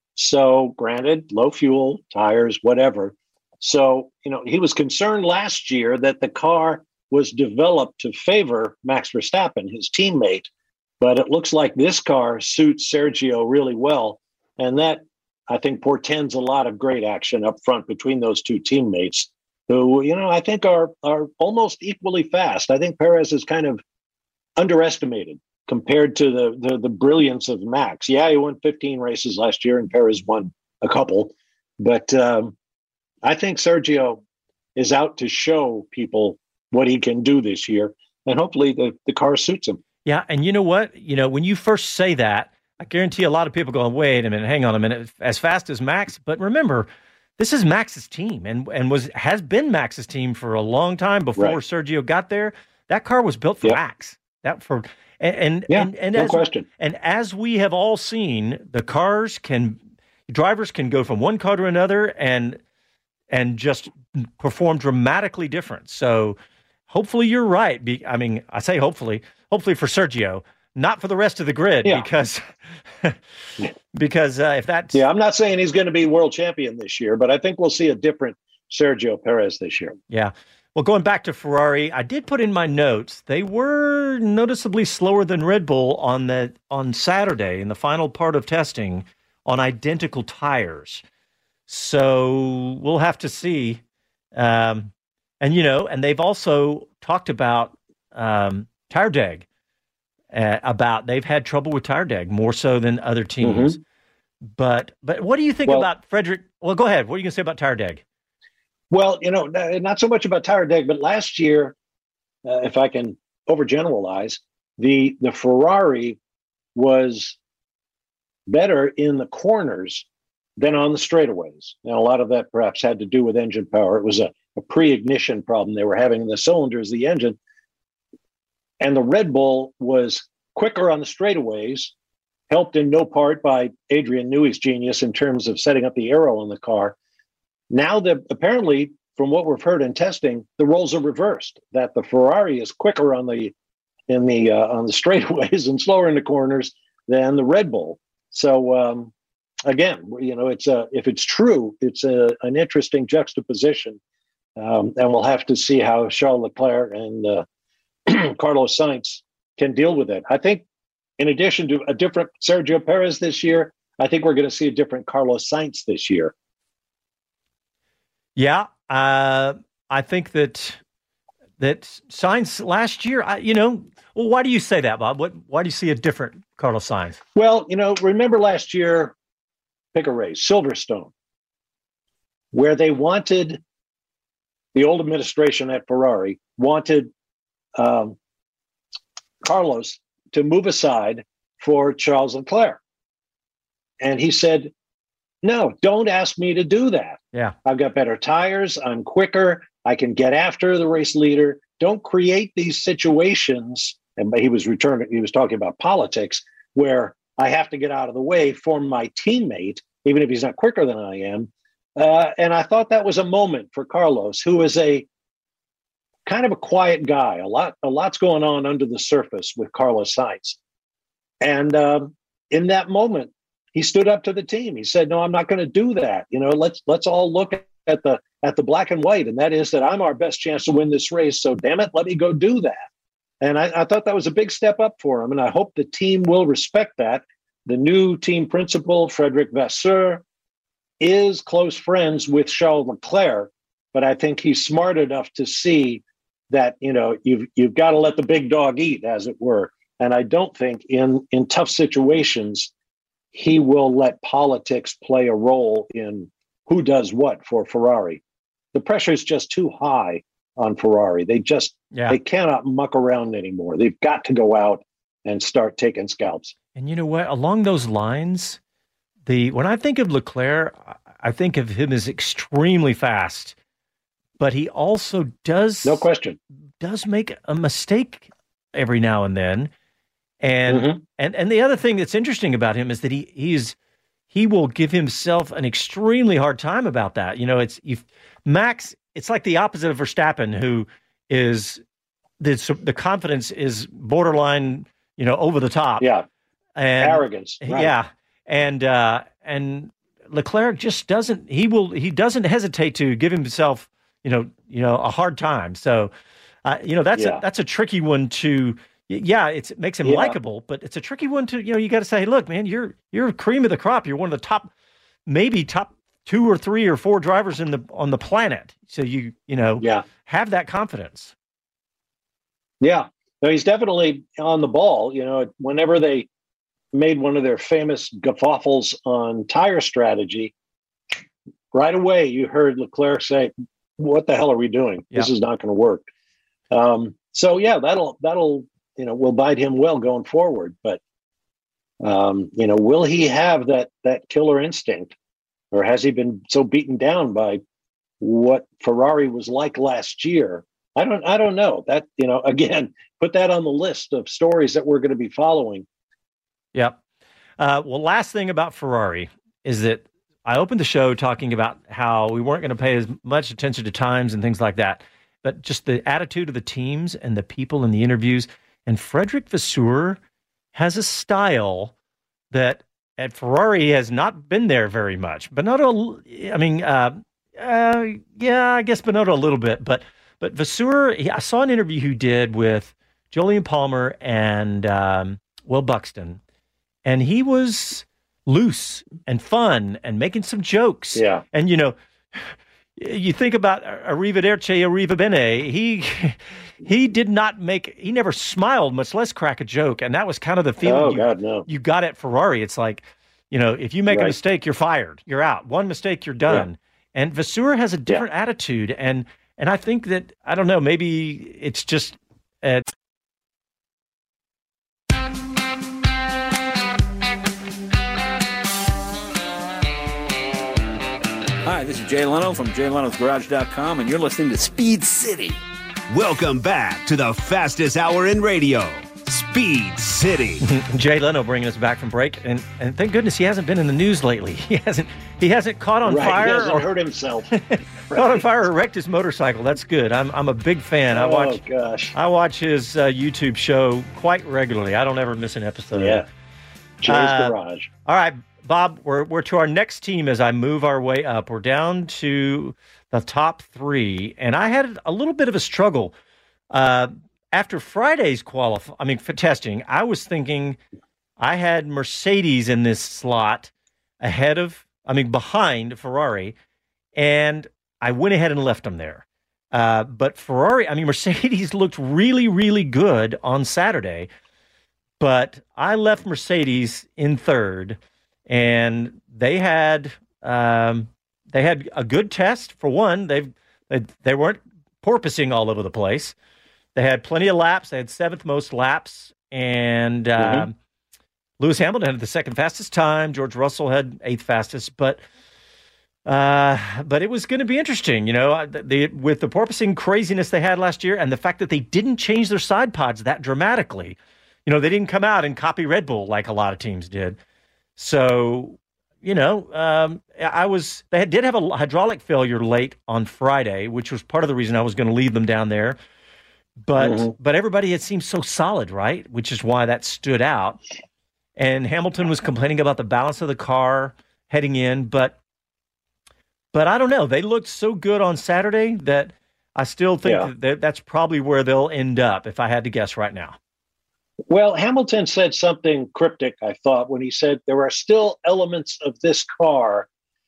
So granted, low fuel, tires, whatever. So, you know, he was concerned last year that the car was developed to favor Max Verstappen, his teammate. But it looks like this car suits Sergio really well. And that, I think, portends a lot of great action up front between those two teammates who, you know, I think are are almost equally fast. I think Perez is kind of underestimated compared to the, the the brilliance of Max. Yeah, he won fifteen races last year, and Perez won a couple. But um, I think Sergio is out to show people what he can do this year, and hopefully the, the car suits him. Yeah, and you know what? You know, when you first say that, I guarantee a lot of people going, wait a minute, hang on a minute, as fast as Max? But remember, this is Max's team, and and was has been Max's team for a long time before right. Sergio got there. That car was built for yep. Max. That for and and yeah, and, and no as, question. And as we have all seen, the cars can drivers can go from one car to another and and just perform dramatically different. So hopefully you're right. Be, I mean, I say hopefully, hopefully for Sergio, not for the rest of the grid, yeah. because because uh, if that's yeah, I'm not saying he's going to be world champion this year, but I think we'll see a different Sergio Perez this year. Yeah. Well, going back to Ferrari, I did put in my notes, they were noticeably slower than Red Bull on the on Saturday in the final part of testing on identical tires. So we'll have to see. Um, and, you know, and they've also talked about um, tire deg, uh, about they've had trouble with tire deg more so than other teams. Mm-hmm. But but what do you think well, about Frederick? Well, go ahead. What are you going to say about tire deg? Well, you know, not so much about tire deg, but last year, uh, if I can overgeneralize, the the Ferrari was better in the corners than on the straightaways. And a lot of that perhaps had to do with engine power. It was a, a pre-ignition problem they were having in the cylinders, the engine. And the Red Bull was quicker on the straightaways, helped in no part by Adrian Newey's genius in terms of setting up the aero on the car. Now that apparently, from what we've heard in testing, the roles are reversed. That the Ferrari is quicker on the in the uh, on the straightaways and slower in the corners than the Red Bull. So um, again, you know, it's a if it's true, it's a, an interesting juxtaposition, um, and we'll have to see how Charles Leclerc and uh, Carlos Sainz can deal with it. I think, in addition to a different Sergio Perez this year, I think we're going to see a different Carlos Sainz this year. Yeah, uh, I think that that Sainz last year, I, you know, well, why do you say that, Bob? What? Why do you see a different Carlos Sainz? Well, you know, remember last year, pick a race, Silverstone, where they wanted, the old administration at Ferrari wanted um, Carlos to move aside for Charles Leclerc. And he said, no, don't ask me to do that. Yeah. I've got better tires. I'm quicker. I can get after the race leader. Don't create these situations. And he was returning, he was talking about politics, where I have to get out of the way for my teammate, even if he's not quicker than I am. Uh, and I thought that was a moment for Carlos, who is a kind of a quiet guy. A lot, a lot's going on under the surface with Carlos Sainz. And um, in that moment, he stood up to the team. He said, no, I'm not going to do that. You know, let's let's all look at the at the black and white. And that is that I'm our best chance to win this race. So damn it, let me go do that. And I, I thought that was a big step up for him. And I hope the team will respect that. The new team principal, Frederic Vasseur, is close friends with Charles Leclerc. But I think he's smart enough to see that, you know, you've you've got to let the big dog eat, as it were. And I don't think in in tough situations, he will let politics play a role in who does what for Ferrari. The pressure is just too high on Ferrari. They just, yeah. they cannot muck around anymore. They've got to go out and start taking scalps. And you know what? Along those lines, the when I think of Leclerc, I think of him as extremely fast, but he also does, no question, does make a mistake every now and then. And mm-hmm. and and the other thing that's interesting about him is that he he's he will give himself an extremely hard time about that. You know, it's if Max. It's like the opposite of Verstappen, who is the the confidence is borderline, you know, over the top. Yeah, and arrogance. Right. Yeah, and uh, and Leclerc just doesn't. He will. He doesn't hesitate to give himself, you know, you know, a hard time. So, uh, you know, that's yeah. a, that's a tricky one to. Yeah, it's, it makes him yeah. likable, but it's a tricky one to, you know, you got to say, hey, look, man, you're you're cream of the crop. You're one of the top, maybe top two or three or four drivers in the on the planet. So you you know yeah. have that confidence. Yeah, no, he's definitely on the ball. You know, whenever they made one of their famous guffaffles on tire strategy, right away you heard Leclerc say, "What the hell are we doing? Yeah. This is not going to work." Um, so yeah, that'll that'll. you know, will bite him well going forward. But, um, you know, will he have that that killer instinct, or has he been so beaten down by what Ferrari was like last year? I don't, I don't know. That, you know, again, put that on the list of stories that we're going to be following. Yep. Uh, well, last thing about Ferrari is that I opened the show talking about how we weren't going to pay as much attention to times and things like that, but just the attitude of the teams and the people in the interviews. And Frederic Vasseur has a style that at Ferrari has not been there very much. Binotto, I mean, uh, uh, yeah, I guess Binotto a little bit, but but Vasseur, he, I saw an interview he did with Jolyon Palmer and um, Will Buxton, and he was loose and fun and making some jokes. Yeah, and you know. You think about Arrivederci, Arriva Bene. He he did not make. He never smiled, much less crack a joke, and that was kind of the feeling. Oh you, God, no! You got at Ferrari. It's like, you know, if you make right. a mistake, you're fired. You're out. One mistake, you're done. Yeah. And Vasseur has a different yeah. attitude, and and I think that I don't know. Maybe it's just. Uh, Hi, this is Jay Leno from Jay Leno's Garage dot com, and you're listening to Speed City. Welcome back to the fastest hour in radio, Speed City. Jay Leno bringing us back from break, and, and thank goodness he hasn't been in the news lately. He hasn't he hasn't caught on right, fire he hasn't or hurt himself. right. Caught on fire or wrecked his motorcycle. That's good. I'm I'm a big fan. I watch. Oh gosh, I watch his uh, YouTube show quite regularly. I don't ever miss an episode. Yeah, Jay's uh, Garage. All right. Bob, we're we're to our next team as I move our way up. We're down to the top three, and I had a little bit of a struggle uh, after Friday's qualify. I mean, for testing, I was thinking I had Mercedes in this slot, ahead of, I mean, behind Ferrari, and I went ahead and left them there. Uh, but Ferrari, I mean, Mercedes looked really, really good on Saturday, but I left Mercedes in third, and they had um, they had a good test. For one, they've they, they weren't porpoising all over the place. They had plenty of laps. They had seventh most laps, and uh, mm-hmm. Lewis Hamilton had the second fastest time. George Russell had eighth fastest, but uh, but it was going to be interesting, you know, the, with the porpoising craziness they had last year, and the fact that they didn't change their side pods that dramatically. You know, they didn't come out and copy Red Bull like a lot of teams did. So, you know, um, I was they did have a hydraulic failure late on Friday, which was part of the reason I was going to leave them down there. But mm-hmm. but everybody had seemed so solid, right? Which is why that stood out. And Hamilton was complaining about the balance of the car heading in, but but I don't know. They looked so good on Saturday that I still think yeah. that that's probably where they'll end up, if I had to guess right now. Well, Hamilton said something cryptic, I thought, when he said there are still elements of this car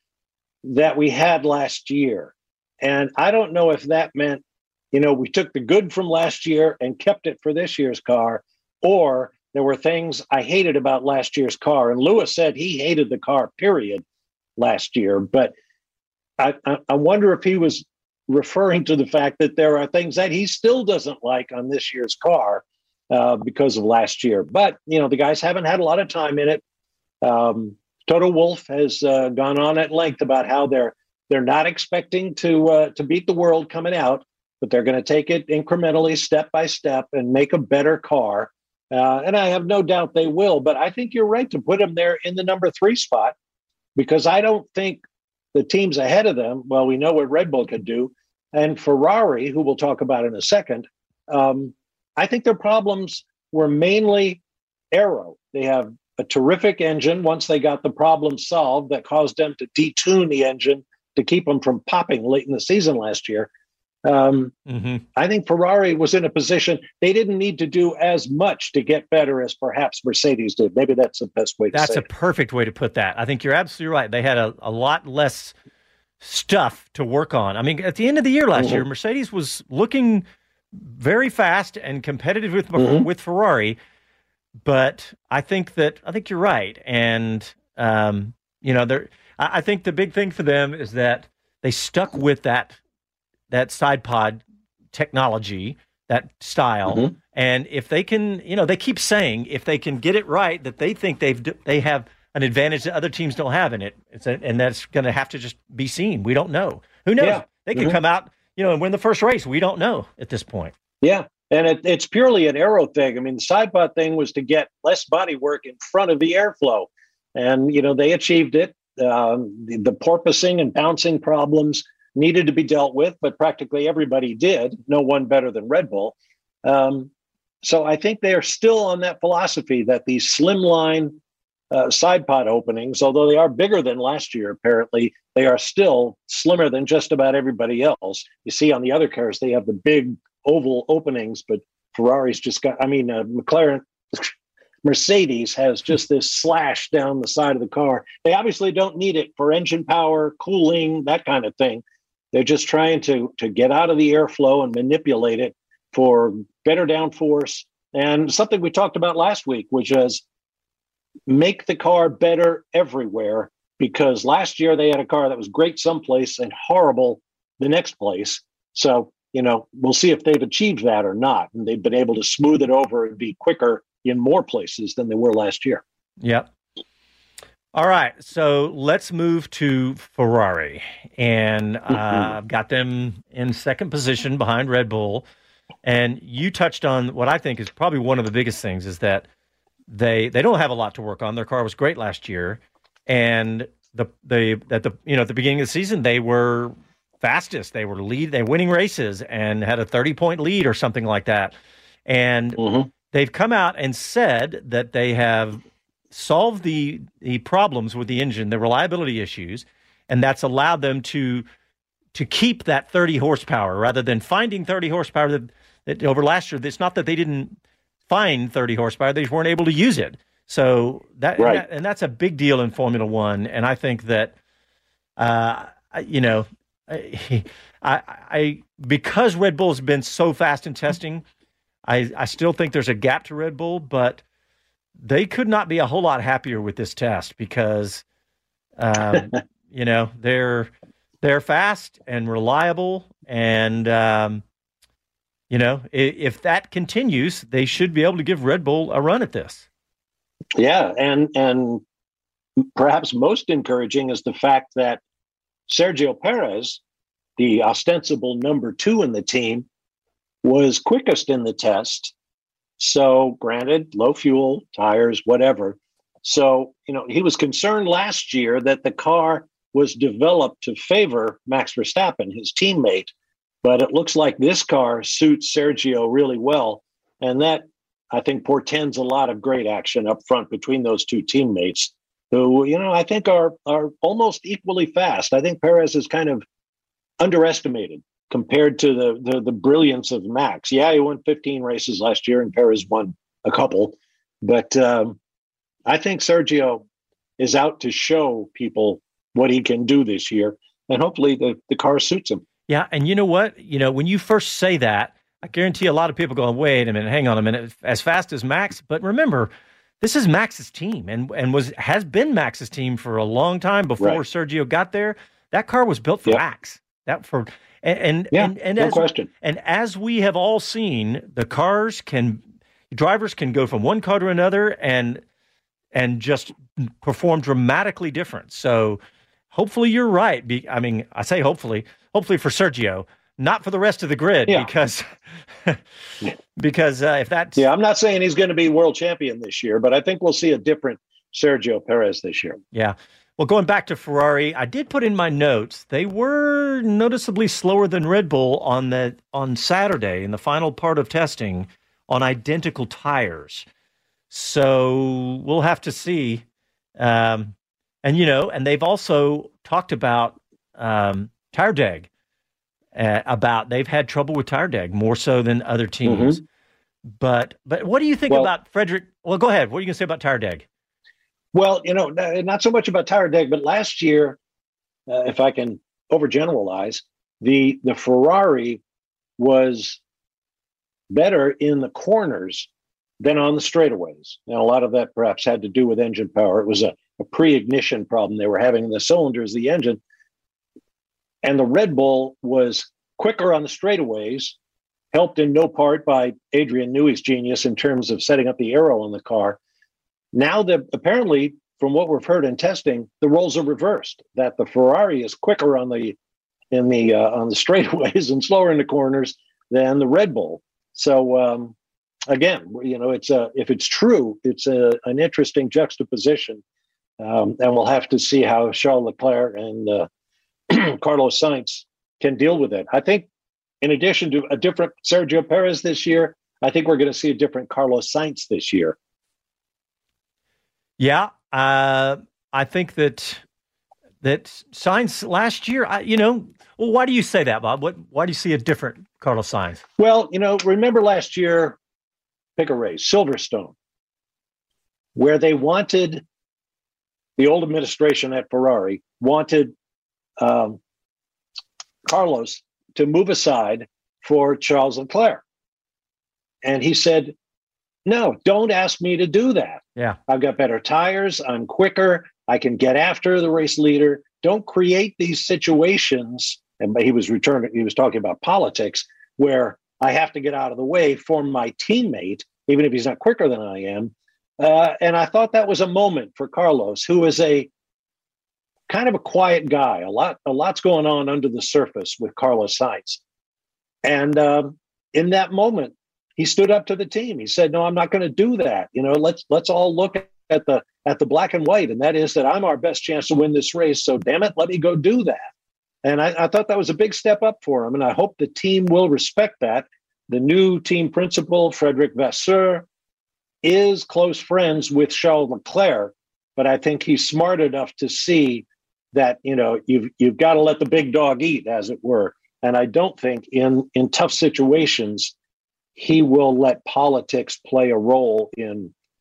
that we had last year. And I don't know if that meant, you know, we took the good from last year and kept it for this year's car, or there were things I hated about last year's car. And Lewis said he hated the car, period, last year. But I, I, I wonder if he was referring to the fact that there are things that he still doesn't like on this year's car uh, because of last year. But, you know, the guys haven't had a lot of time in it. Um, Toto Wolff has uh, gone on at length about how they're they're not expecting to uh, to beat the world coming out, but they're going to take it incrementally, step by step, and make a better car. Uh, and I have no doubt they will. But I think you're right to put them there in the number three spot, because I don't think the teams ahead of them, well, we know what Red Bull could do, and Ferrari, who we'll talk about in a second, um, I think their problems were mainly aero. They have a terrific engine once they got the problem solved that caused them to detune the engine to keep them from popping late in the season last year. Um, mm-hmm. I think Ferrari was in a position they didn't need to do as much to get better as perhaps Mercedes did. Maybe that's the best way to that's say it. That's a perfect way to put that. I think you're absolutely right. They had a, a lot less stuff to work on. I mean, at the end of the year last mm-hmm. year, Mercedes was looking very fast and competitive with mm-hmm. with Ferrari. But I think that I think you're right, and um, you know, there. I, I think the big thing for them is that they stuck with that that side pod technology, that style, mm-hmm. and if they can, you know, they keep saying if they can get it right, that they think they've they have an advantage that other teams don't have in it. It's a, and that's going to have to just be seen. We don't know. Who knows? Yeah. They could mm-hmm. come out, you know, and win the first race. We don't know at this point. Yeah. And it, it's purely an aero thing. I mean, the side pod thing was to get less body work in front of the airflow. And, you know, they achieved it. Um, the, the porpoising and bouncing problems needed to be dealt with, but practically everybody did. No one better than Red Bull. Um, so I think they are still on that philosophy that these slimline uh, side pod openings, although they are bigger than last year, apparently, they are still slimmer than just about everybody else. You see on the other cars, they have the big oval openings, but Ferrari's just got, I mean, uh, McLaren, Mercedes has just this slash down the side of the car. They obviously don't need it for engine power, cooling, that kind of thing. They're just trying to, to get out of the airflow and manipulate it for better downforce. And something we talked about last week, which is make the car better everywhere, because last year they had a car that was great someplace and horrible the next place. So, you know, we'll see if they've achieved that or not. And they've been able to smooth it over and be quicker in more places than they were last year. Yep. All right. So let's move to Ferrari. And uh, I've got them in second position behind Red Bull. And you touched on what I think is probably one of the biggest things is that they they don't have a lot to work on. Their car was great last year. And the they at the you know at the beginning of the season they were fastest. They were lead. They were winning races and had a thirty point lead or something like that. And mm-hmm. they've come out and said that they have solved the the problems with the engine, the reliability issues, and that's allowed them to to keep that thirty horsepower rather than finding thirty horsepower that, that over last year. It's not that they didn't find thirty horsepower; they weren't able to use it. So that, right. and, that and that's a big deal in Formula One. And I think that, uh, you know, I, I because Red Bull has been so fast in testing, I, I still think there's a gap to Red Bull, but they could not be a whole lot happier with this test because, um, you know, they're they're fast and reliable, and um, you know, if, if that continues, they should be able to give Red Bull a run at this. Yeah, and and perhaps most encouraging is the fact that Sergio Perez, the ostensible number two in the team, was quickest in the test. So granted, low fuel, tires, whatever. So, you know, he was concerned last year that the car was developed to favor Max Verstappen, his teammate. But it looks like this car suits Sergio really well. And that, I think, portends a lot of great action up front between those two teammates who, you know, I think are are almost equally fast. I think Perez is kind of underestimated compared to the, the the brilliance of Max. Yeah, he won fifteen races last year, and Perez won a couple. But um, I think Sergio is out to show people what he can do this year, and hopefully the, the car suits him. Yeah, and you know what? You know, when you first say that, I guarantee a lot of people going, wait a minute, hang on a minute, as fast as Max? But remember, this is Max's team, and and was has been Max's team for a long time before right. Sergio got there. That car was built for yep. Max. That for and and yeah, and, and no as, question. And as we have all seen, the cars can drivers can go from one car to another and and just perform dramatically different. So hopefully you're right. Be, I mean, I say hopefully, hopefully for Sergio, not for the rest of the grid, yeah. because because uh, if that's yeah, I'm not saying he's going to be world champion this year, but I think we'll see a different Sergio Perez this year. Yeah. Well, going back to Ferrari, I did put in my notes, they were noticeably slower than Red Bull on the on Saturday in the final part of testing on identical tires. So we'll have to see. Um, and, you know, and they've also talked about um, tire deg, uh, about they've had trouble with tire deg more so than other teams. Mm-hmm. But but what do you think well, about Frederick? Well, go ahead. What are you going to say about tire deg? Well, you know, not so much about tire deg, but last year, uh, if I can overgeneralize, the the Ferrari was better in the corners than on the straightaways. And a lot of that perhaps had to do with engine power. It was a, a pre-ignition problem they were having in the cylinders, the engine. And the Red Bull was quicker on the straightaways, helped in no part by Adrian Newey's genius in terms of setting up the aero on the car. Now that apparently, from what we've heard in testing, the roles are reversed. That the Ferrari is quicker on the in the uh, on the straightaways and slower in the corners than the Red Bull. So um, again, you know, it's a if it's true, it's a, an interesting juxtaposition, um, and we'll have to see how Charles Leclerc and uh, Carlos Sainz can deal with it. I think, in addition to a different Sergio Perez this year, I think we're going to see a different Carlos Sainz this year. Yeah, uh, I think that that Sainz last year, I, you know, well, why do you say that, Bob? What? Why do you see a different Carlos Sainz? Well, you know, remember last year, pick a race, Silverstone, where they wanted, the old administration at Ferrari wanted um, Carlos to move aside for Charles Leclerc. And he said, no, don't ask me to do that. Yeah. I've got better tires. I'm quicker. I can get after the race leader. Don't create these situations. And he was returning, he was talking about politics, where I have to get out of the way for my teammate, even if he's not quicker than I am. Uh, and I thought that was a moment for Carlos, who is a kind of a quiet guy. A lot, a lot's going on under the surface with Carlos Sainz. And um, in that moment, he stood up to the team. He said, no, I'm not going to do that. You know, let's let's all look at the at the black and white. And that is that I'm our best chance to win this race. So damn it, let me go do that. And I, I thought that was a big step up for him. And I hope the team will respect that. The new team principal, Frederic Vasseur, is close friends with Charles Leclerc. But I think he's smart enough to see that, you know, you've you've got to let the big dog eat, as it were. And I don't think in in tough situations, he will let politics play a role in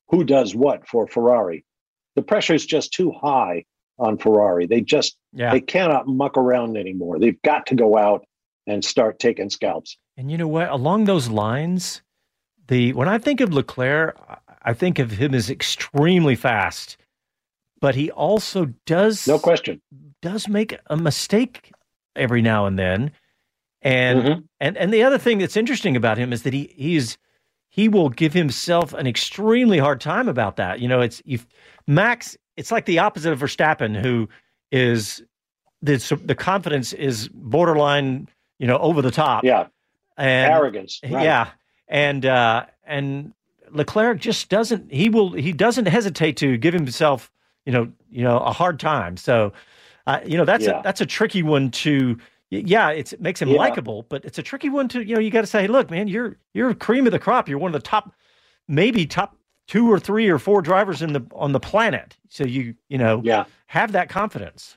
who does what for Ferrari. The pressure is just too high on Ferrari. They just yeah. they cannot muck around anymore. They've got to go out and start taking scalps. And you know what? Along those lines, the when I think of Leclerc, I think of him as extremely fast, but he also does no question does make a mistake every now and then. And mm-hmm. and and the other thing that's interesting about him is that he he's he will give himself an extremely hard time about that. You know, it's you Max. It's like the opposite of Verstappen, who is the the confidence is borderline, you know, over the top. Yeah, and arrogance. Right. Yeah, and uh, and Leclerc just doesn't. He will. He doesn't hesitate to give himself, you know, you know, a hard time. So, uh, you know, that's yeah. a, that's a tricky one to. Yeah, it's, it makes him yeah. likable, but it's a tricky one to. You know, you got to say, hey, look, man, you're you're cream of the crop. You're one of the top, maybe top two or three or four drivers in the on the planet. So you you know yeah. have that confidence.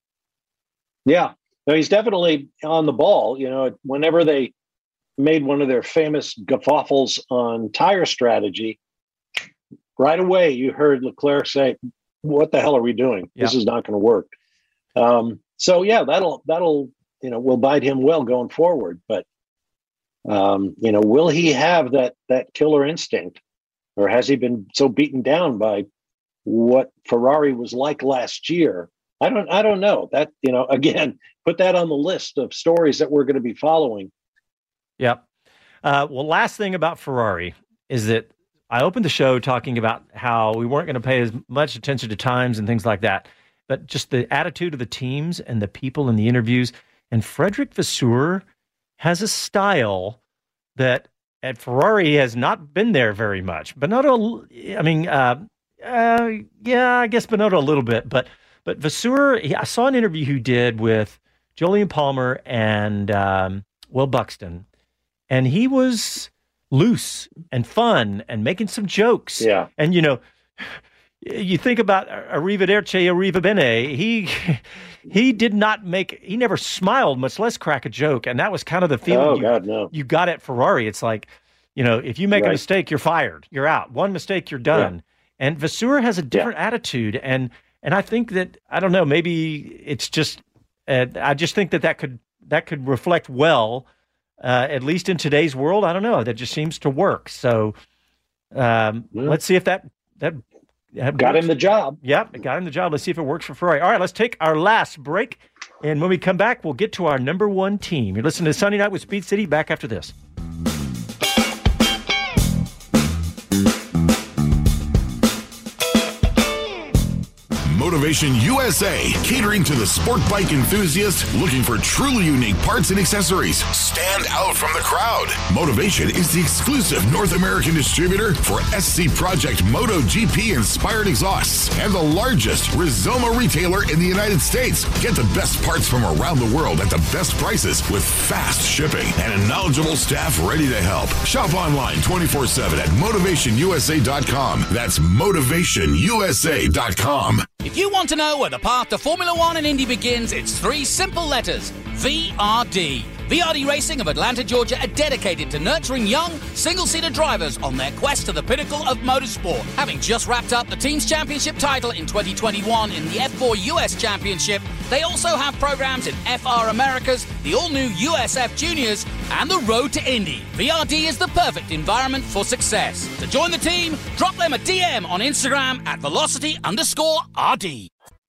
Yeah, no, he's definitely on the ball. You know, whenever they made one of their famous guffaffles on tire strategy, right away you heard Leclerc say, "What the hell are we doing? Yeah. This is not going to work." Um, so yeah, that'll that'll you know will bite him well going forward. But um, you know, will he have that that killer instinct, or has he been so beaten down by what Ferrari was like last year? I don't I don't know. That, you know, again, put that on the list of stories that we're going to be following. Yep. Uh, well, last thing about Ferrari is that I opened the show talking about how we weren't going to pay as much attention to times and things like that, but just the attitude of the teams and the people in the interviews. And Frederick Vasseur has a style that at Ferrari has not been there very much. Binotto, I mean, uh, uh, yeah, I guess Binotto a little bit, but but Vasseur, he, I saw an interview he did with Jolyon Palmer and um, Will Buxton, and he was loose and fun and making some jokes. Yeah. And, you know, you think about Arrivederci, Arriva Bene, he he did not make, he never smiled, much less crack a joke. And that was kind of the feeling oh, you, God, no. you got at Ferrari. It's like, you know, if you make right. a mistake, you're fired. You're out. One mistake, you're done. Yeah. And Vasseur has a different yeah. attitude. And and I think that, I don't know, maybe it's just, uh, I just think that that could, that could reflect well, uh, at least in today's world. I don't know. That just seems to work. So um, yeah. let's see if that, that, that got works. him the job. Yep, it got him the job. Let's see if it works for Ferrari. All right, let's take our last break. And when we come back, we'll get to our number one team. You're listening to Sunday Night with Speed City. Back after this. Motivation U S A, catering to the sport bike enthusiast looking for truly unique parts and accessories. Stand out from the crowd. Motivation is the exclusive North American distributor for S C Project MotoGP inspired exhausts and the largest Rizoma retailer in the United States. Get the best parts from around the world at the best prices with fast shipping and a knowledgeable staff ready to help. Shop online twenty-four seven at motivation u s a dot com. That's motivation u s a dot com. If you want to know where the path to Formula One and Indy begins, it's three simple letters. V R D. V R D Racing of Atlanta, Georgia are dedicated to nurturing young, single-seater drivers on their quest to the pinnacle of motorsport. Having just wrapped up the team's championship title in twenty twenty-one in the F four U S Championship, they also have programs in F R Americas, the all-new U S F Juniors, and the Road to Indy. V R D is the perfect environment for success. To join the team, drop them a D M on Instagram at velocity underscore RD.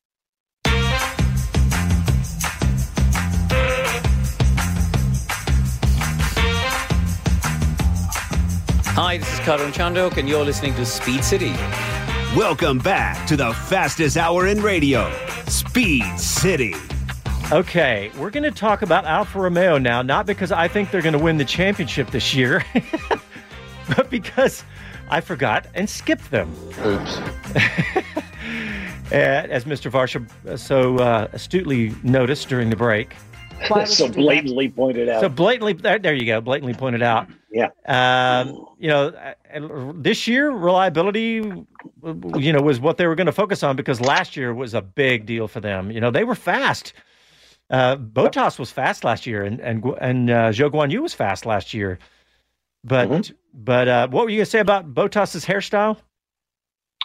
Hi, this is Karan Chandok, and you're listening to Speed City. Welcome back to the fastest hour in radio, Speed City. Okay, we're going to talk about Alfa Romeo now, not because I think they're going to win the championship this year, but because I forgot and skipped them. Oops. As Mister Varsha so uh, astutely noticed during the break. So blatantly pointed out. So blatantly, there you go, blatantly pointed out. Yeah. Um, you know, this year, reliability, you know, was what they were going to focus on because last year was a big deal for them. You know, they were fast. Uh, Bottas was fast last year, and and and uh, Zhou Guanyu was fast last year. But mm-hmm. but uh, what were you going to say about Bottas's hairstyle?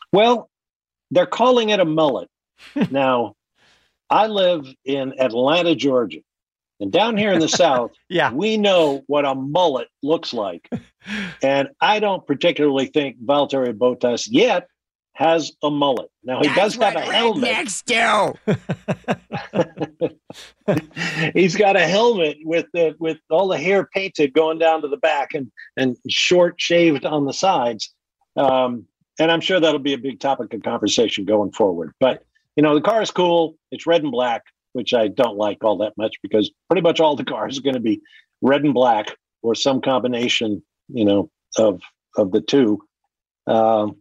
Well, they're calling it a mullet. Now, I live in Atlanta, Georgia. And down here in the South, yeah. we know what a mullet looks like. And I don't particularly think Valtteri Bottas yet has a mullet. Now, he That's does have a helmet. Next do. He's got a helmet with the, with all the hair painted going down to the back and, and short shaved on the sides. Um, and I'm sure that'll be a big topic of conversation going forward. But, you know, the car is cool. It's red and black, which I don't like all that much because pretty much all the cars are going to be red and black or some combination, you know, of of the two. Um,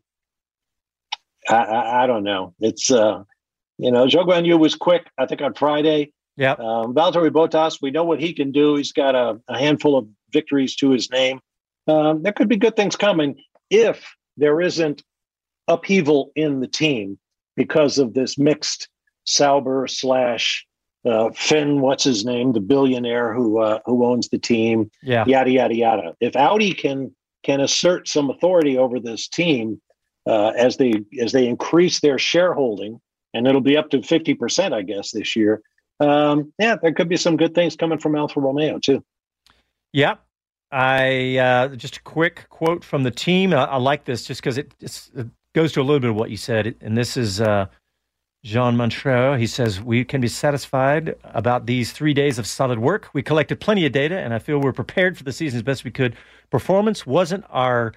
I, I, I don't know. It's, uh, you know, Zhou Guanyu was quick, I think, on Friday. Yeah. Um, Valtteri Bottas, we know what he can do. He's got a, a handful of victories to his name. Um, there could be good things coming if there isn't upheaval in the team because of this mixed Sauber slash uh, Finn, what's his name, the billionaire who uh, who owns the team, yeah. yada, yada, yada. If Audi can can assert some authority over this team uh, as they as they increase their shareholding, and it'll be up to fifty percent, I guess, this year, um, yeah, there could be some good things coming from Alfa Romeo, too. Yeah. I uh, just a quick quote from the team. I, I like this just because it, it goes to a little bit of what you said, and this is uh, Jean Montreux. He says, we can be satisfied about these three days of solid work. We collected plenty of data, and I feel we're prepared for the season as best we could. Performance wasn't our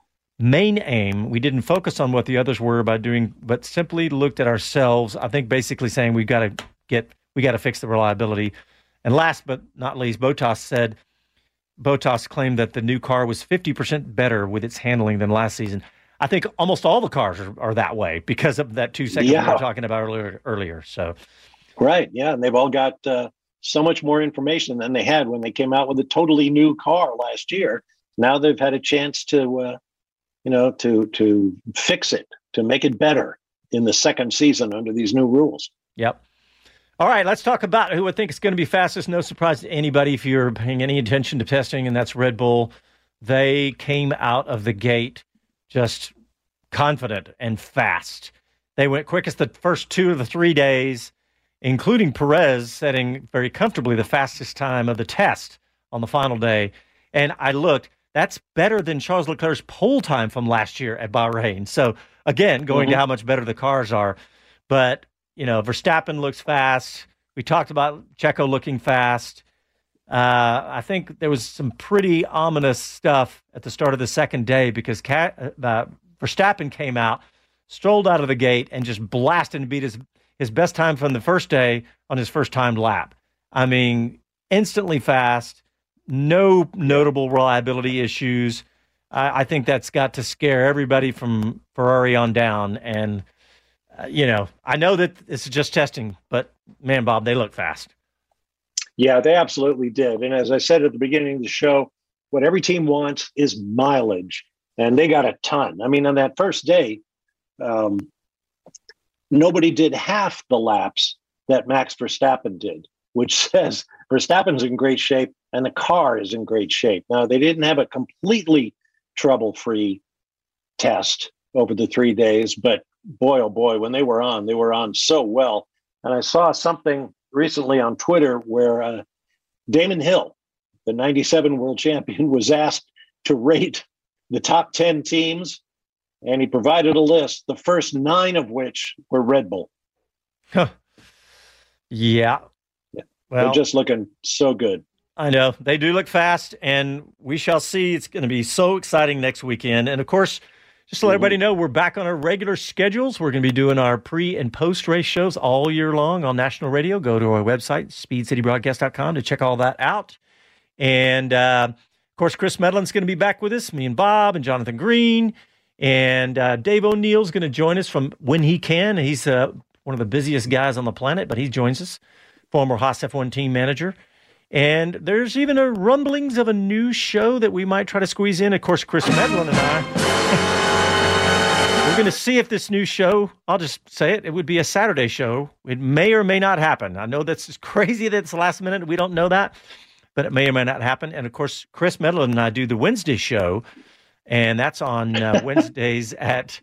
main aim. We didn't focus on what the others were by doing, but simply looked at ourselves. I think basically saying we've got to get, we got to fix the reliability. And last but not least, Bottas said, Bottas claimed that the new car was fifty percent better with its handling than last season. I think almost all the cars are, are that way because of that two seconds yeah. we were talking about earlier. earlier. So, Right, yeah, and they've all got uh, so much more information than they had when they came out with a totally new car last year. Now they've had a chance to, uh, you know, to to fix it, to make it better in the second season under these new rules. Yep. All right, let's talk about who I think is going to be fastest. No surprise to anybody if you're paying any attention to testing, and that's Red Bull. They came out of the gate just confident and fast. They went quickest the first two of the three days, including Perez setting very comfortably the fastest time of the test on the final day. And I looked, that's better than Charles Leclerc's pole time from last year at Bahrain. So, again, going mm-hmm. to how much better the cars are. But you know, Verstappen looks fast. We talked about Checo looking fast. Uh, I think there was some pretty ominous stuff at the start of the second day because Cat, uh, Verstappen came out, strolled out of the gate, and just blasted and beat his, his best time from the first day on his first timed lap. I mean, instantly fast, no notable reliability issues. I, I think that's got to scare everybody from Ferrari on down. And Uh, you know, I know that this is just testing, but man, Bob, they look fast. Yeah, they absolutely did. And as I said at the beginning of the show, what every team wants is mileage, and they got a ton. I mean, on that first day, um, nobody did half the laps that Max Verstappen did, which says Verstappen's in great shape and the car is in great shape. Now, they didn't have a completely trouble-free test over the three days, but boy, oh boy, when they were on, they were on so well. And I saw something recently on Twitter where uh, Damon Hill, the ninety-seven world champion, was asked to rate the top ten teams, and he provided a list, the first nine of which were Red Bull. Huh. Yeah. yeah. Well, they're just looking so good. I know. They do look fast, and we shall see. It's going to be so exciting next weekend. And, of course, just to let everybody know, we're back on our regular schedules. We're going to be doing our pre- and post-race shows all year long on national radio. Go to our website, speed city broadcast dot com, to check all that out. And, uh, of course, Chris Medlin's going to be back with us, me and Bob and Jonathan Green. And uh, Dave O'Neill's going to join us from when he can. He's uh, one of the busiest guys on the planet, but he joins us, former Haas F one team manager. And there's even a rumblings of a new show that we might try to squeeze in. Of course, Chris Medlin and I... We're going to see if this new show, I'll just say it, it would be a Saturday show. It may or may not happen. I know that's crazy that it's the last minute. We don't know that, but it may or may not happen. And, of course, Chris Medlin and I do the Wednesday show, and that's on uh, Wednesdays at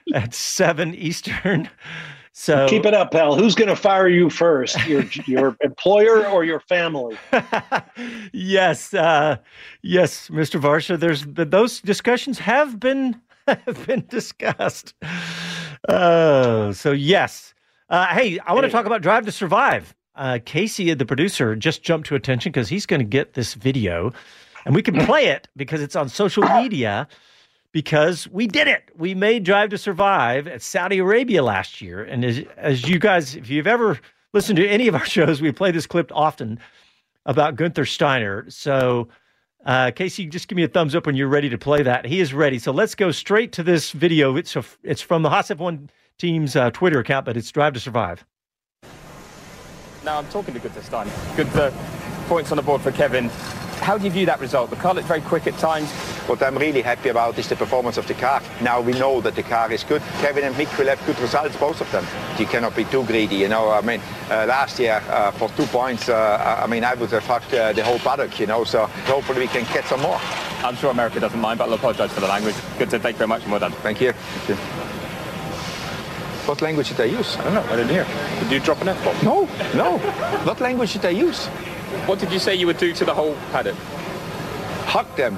at seven Eastern. So keep it up, pal. Who's going to fire you first? Your your employer or your family? yes, uh, yes, Mister Varsha. There's those discussions have been have been discussed. Uh, so yes. Uh, hey, I want to talk about Drive to Survive. Uh, Casey, the producer, just jumped to attention because he's going to get this video, and we can play it because it's on social media. Because we did it. We made Drive to Survive at Saudi Arabia last year. And as, as you guys, if you've ever listened to any of our shows, we play this clip often about Gunther Steiner. So, uh, Casey, just give me a thumbs up when you're ready to play that. He is ready. So let's go straight to this video. It's, a, it's from the Haas F one team's uh, Twitter account, but it's Drive to Survive. Now I'm talking to Gunther Steiner. Good uh, points on the board for Kevin. How do you view that result? The car looked very quick at times. What I'm really happy about is the performance of the car. Now we know that the car is good. Kevin and Mick will have good results, both of them. You cannot be too greedy, you know. I mean, uh, last year uh, for two points, uh, I mean, I would have fucked uh, the whole paddock, you know. So hopefully we can get some more. I'm sure America doesn't mind, but I'll apologise for the language. Good to thank you very much and well done. Thank you. Thank you. What language did I use? I don't know. I didn't hear. Did you drop an F-bomb? No, no. What language did I use? What did you say you would do to the whole paddock? Hug them.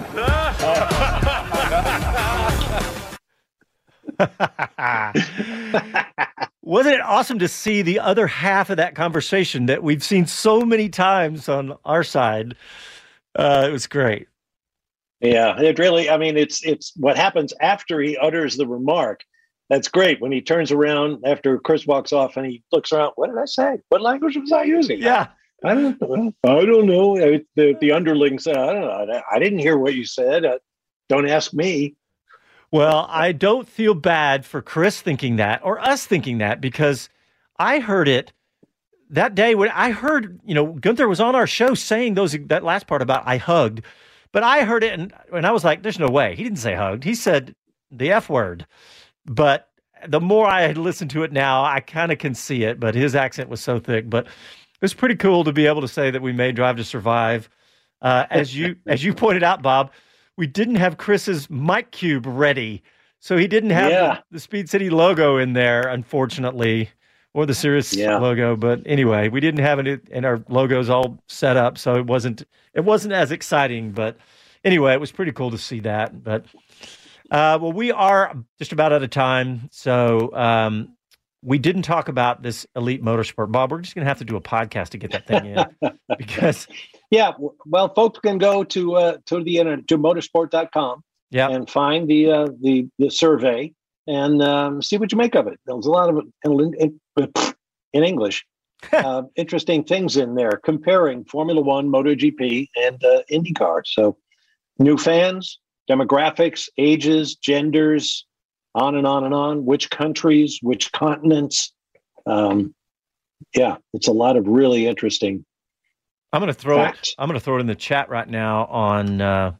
Wasn't it awesome to see the other half of that conversation that we've seen so many times on our side? Uh, it was great. Yeah, it really, I mean, it's it's what happens after he utters the remark. That's great. When he turns around after Chris walks off and he looks around, what did I say? What language was I using? Yeah. I don't know. I don't know. The, the underling said, I don't know. I didn't hear what you said. Uh, don't ask me. Well, I don't feel bad for Chris thinking that or us thinking that because I heard it that day when I heard, you know, Gunther was on our show saying those that last part about I hugged, but I heard it and, and I was like, there's no way. He didn't say hugged. He said the F word. But the more I listened to it now, I kind of can see it, but his accent was so thick. But it was pretty cool to be able to say that we made Drive to Survive. Uh, as you as you pointed out, Bob, we didn't have Chris's mic cube ready. So he didn't have yeah. the, the Speed City logo in there, unfortunately, or the Cirrus yeah. logo. But anyway, we didn't have it, and our logo's all set up, so it wasn't it wasn't as exciting. But anyway, it was pretty cool to see that. But uh, well, we are just about out of time, so um, we didn't talk about this Elite Motorsport. Bob, we're just going to have to do a podcast to get that thing in because yeah, well, folks can go to uh, to the internet to motorsport dot com. Yeah, and find the uh, the the survey and um, see what you make of it. There's a lot of in, in, in English, uh, interesting things in there comparing Formula One, MotoGP, and uh, IndyCar. So, new fans, demographics, ages, genders, on and on and on. Which countries, which continents? Um, yeah, it's a lot of really interesting. I'm going to throw facts. it. I'm going to throw it in the chat right now on. Uh...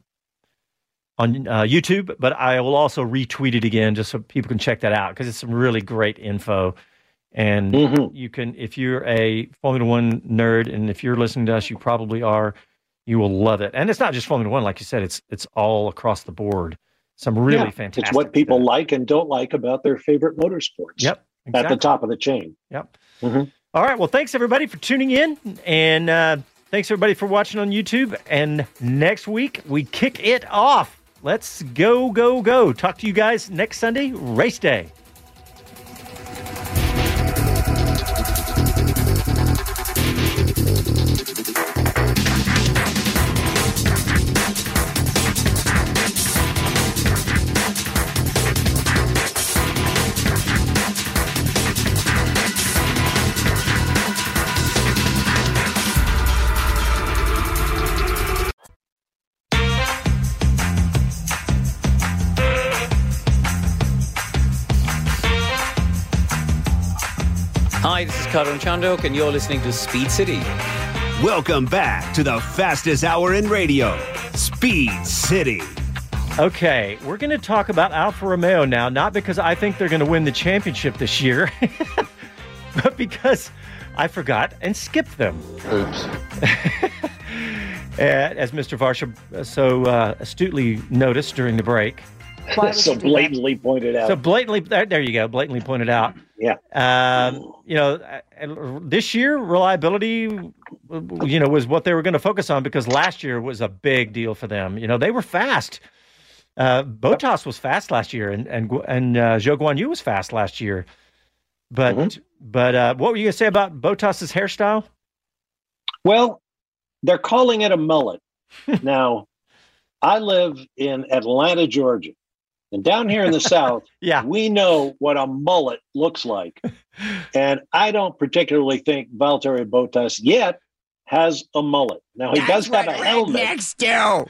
on uh, YouTube, but I will also retweet it again just so people can check that out because it's some really great info. And mm-hmm. you can, if you're a Formula One nerd, and if you're listening to us, you probably are, you will love it. And it's not just Formula One, like you said, it's it's all across the board. Some really yeah, fantastic It's what people stuff. like and don't like about their favorite motorsports. Yep. Exactly. At the top of the chain. Yep. Mm-hmm. All right. Well, thanks everybody for tuning in. And uh, thanks everybody for watching on YouTube. And next week, we kick it off. Let's go, go, go. Talk to you guys next Sunday, race day. Hi, this is Karan Chandok, and you're listening to Speed City. Welcome back to the fastest hour in radio, Speed City. Okay, we're going to talk about Alfa Romeo now, not because I think they're going to win the championship this year, but because I forgot and skipped them. Oops. As Mister Varsha so uh, astutely noticed during the break. so blatantly pointed out. So blatantly, there, there you go, blatantly pointed out. Yeah. Um, you know, this year, reliability, you know, was what they were going to focus on because last year was a big deal for them. You know, they were fast. Uh, Bottas was fast last year, and and and uh, Zhou Guanyu was fast last year. But mm-hmm. but uh, what were you going to say about Bottas's hairstyle? Well, they're calling it a mullet. Now, I live in Atlanta, Georgia. And down here in the South, yeah. we know what a mullet looks like. And I don't particularly think Valtteri Bottas yet has a mullet. Now, he That's does have a helmet. Next do.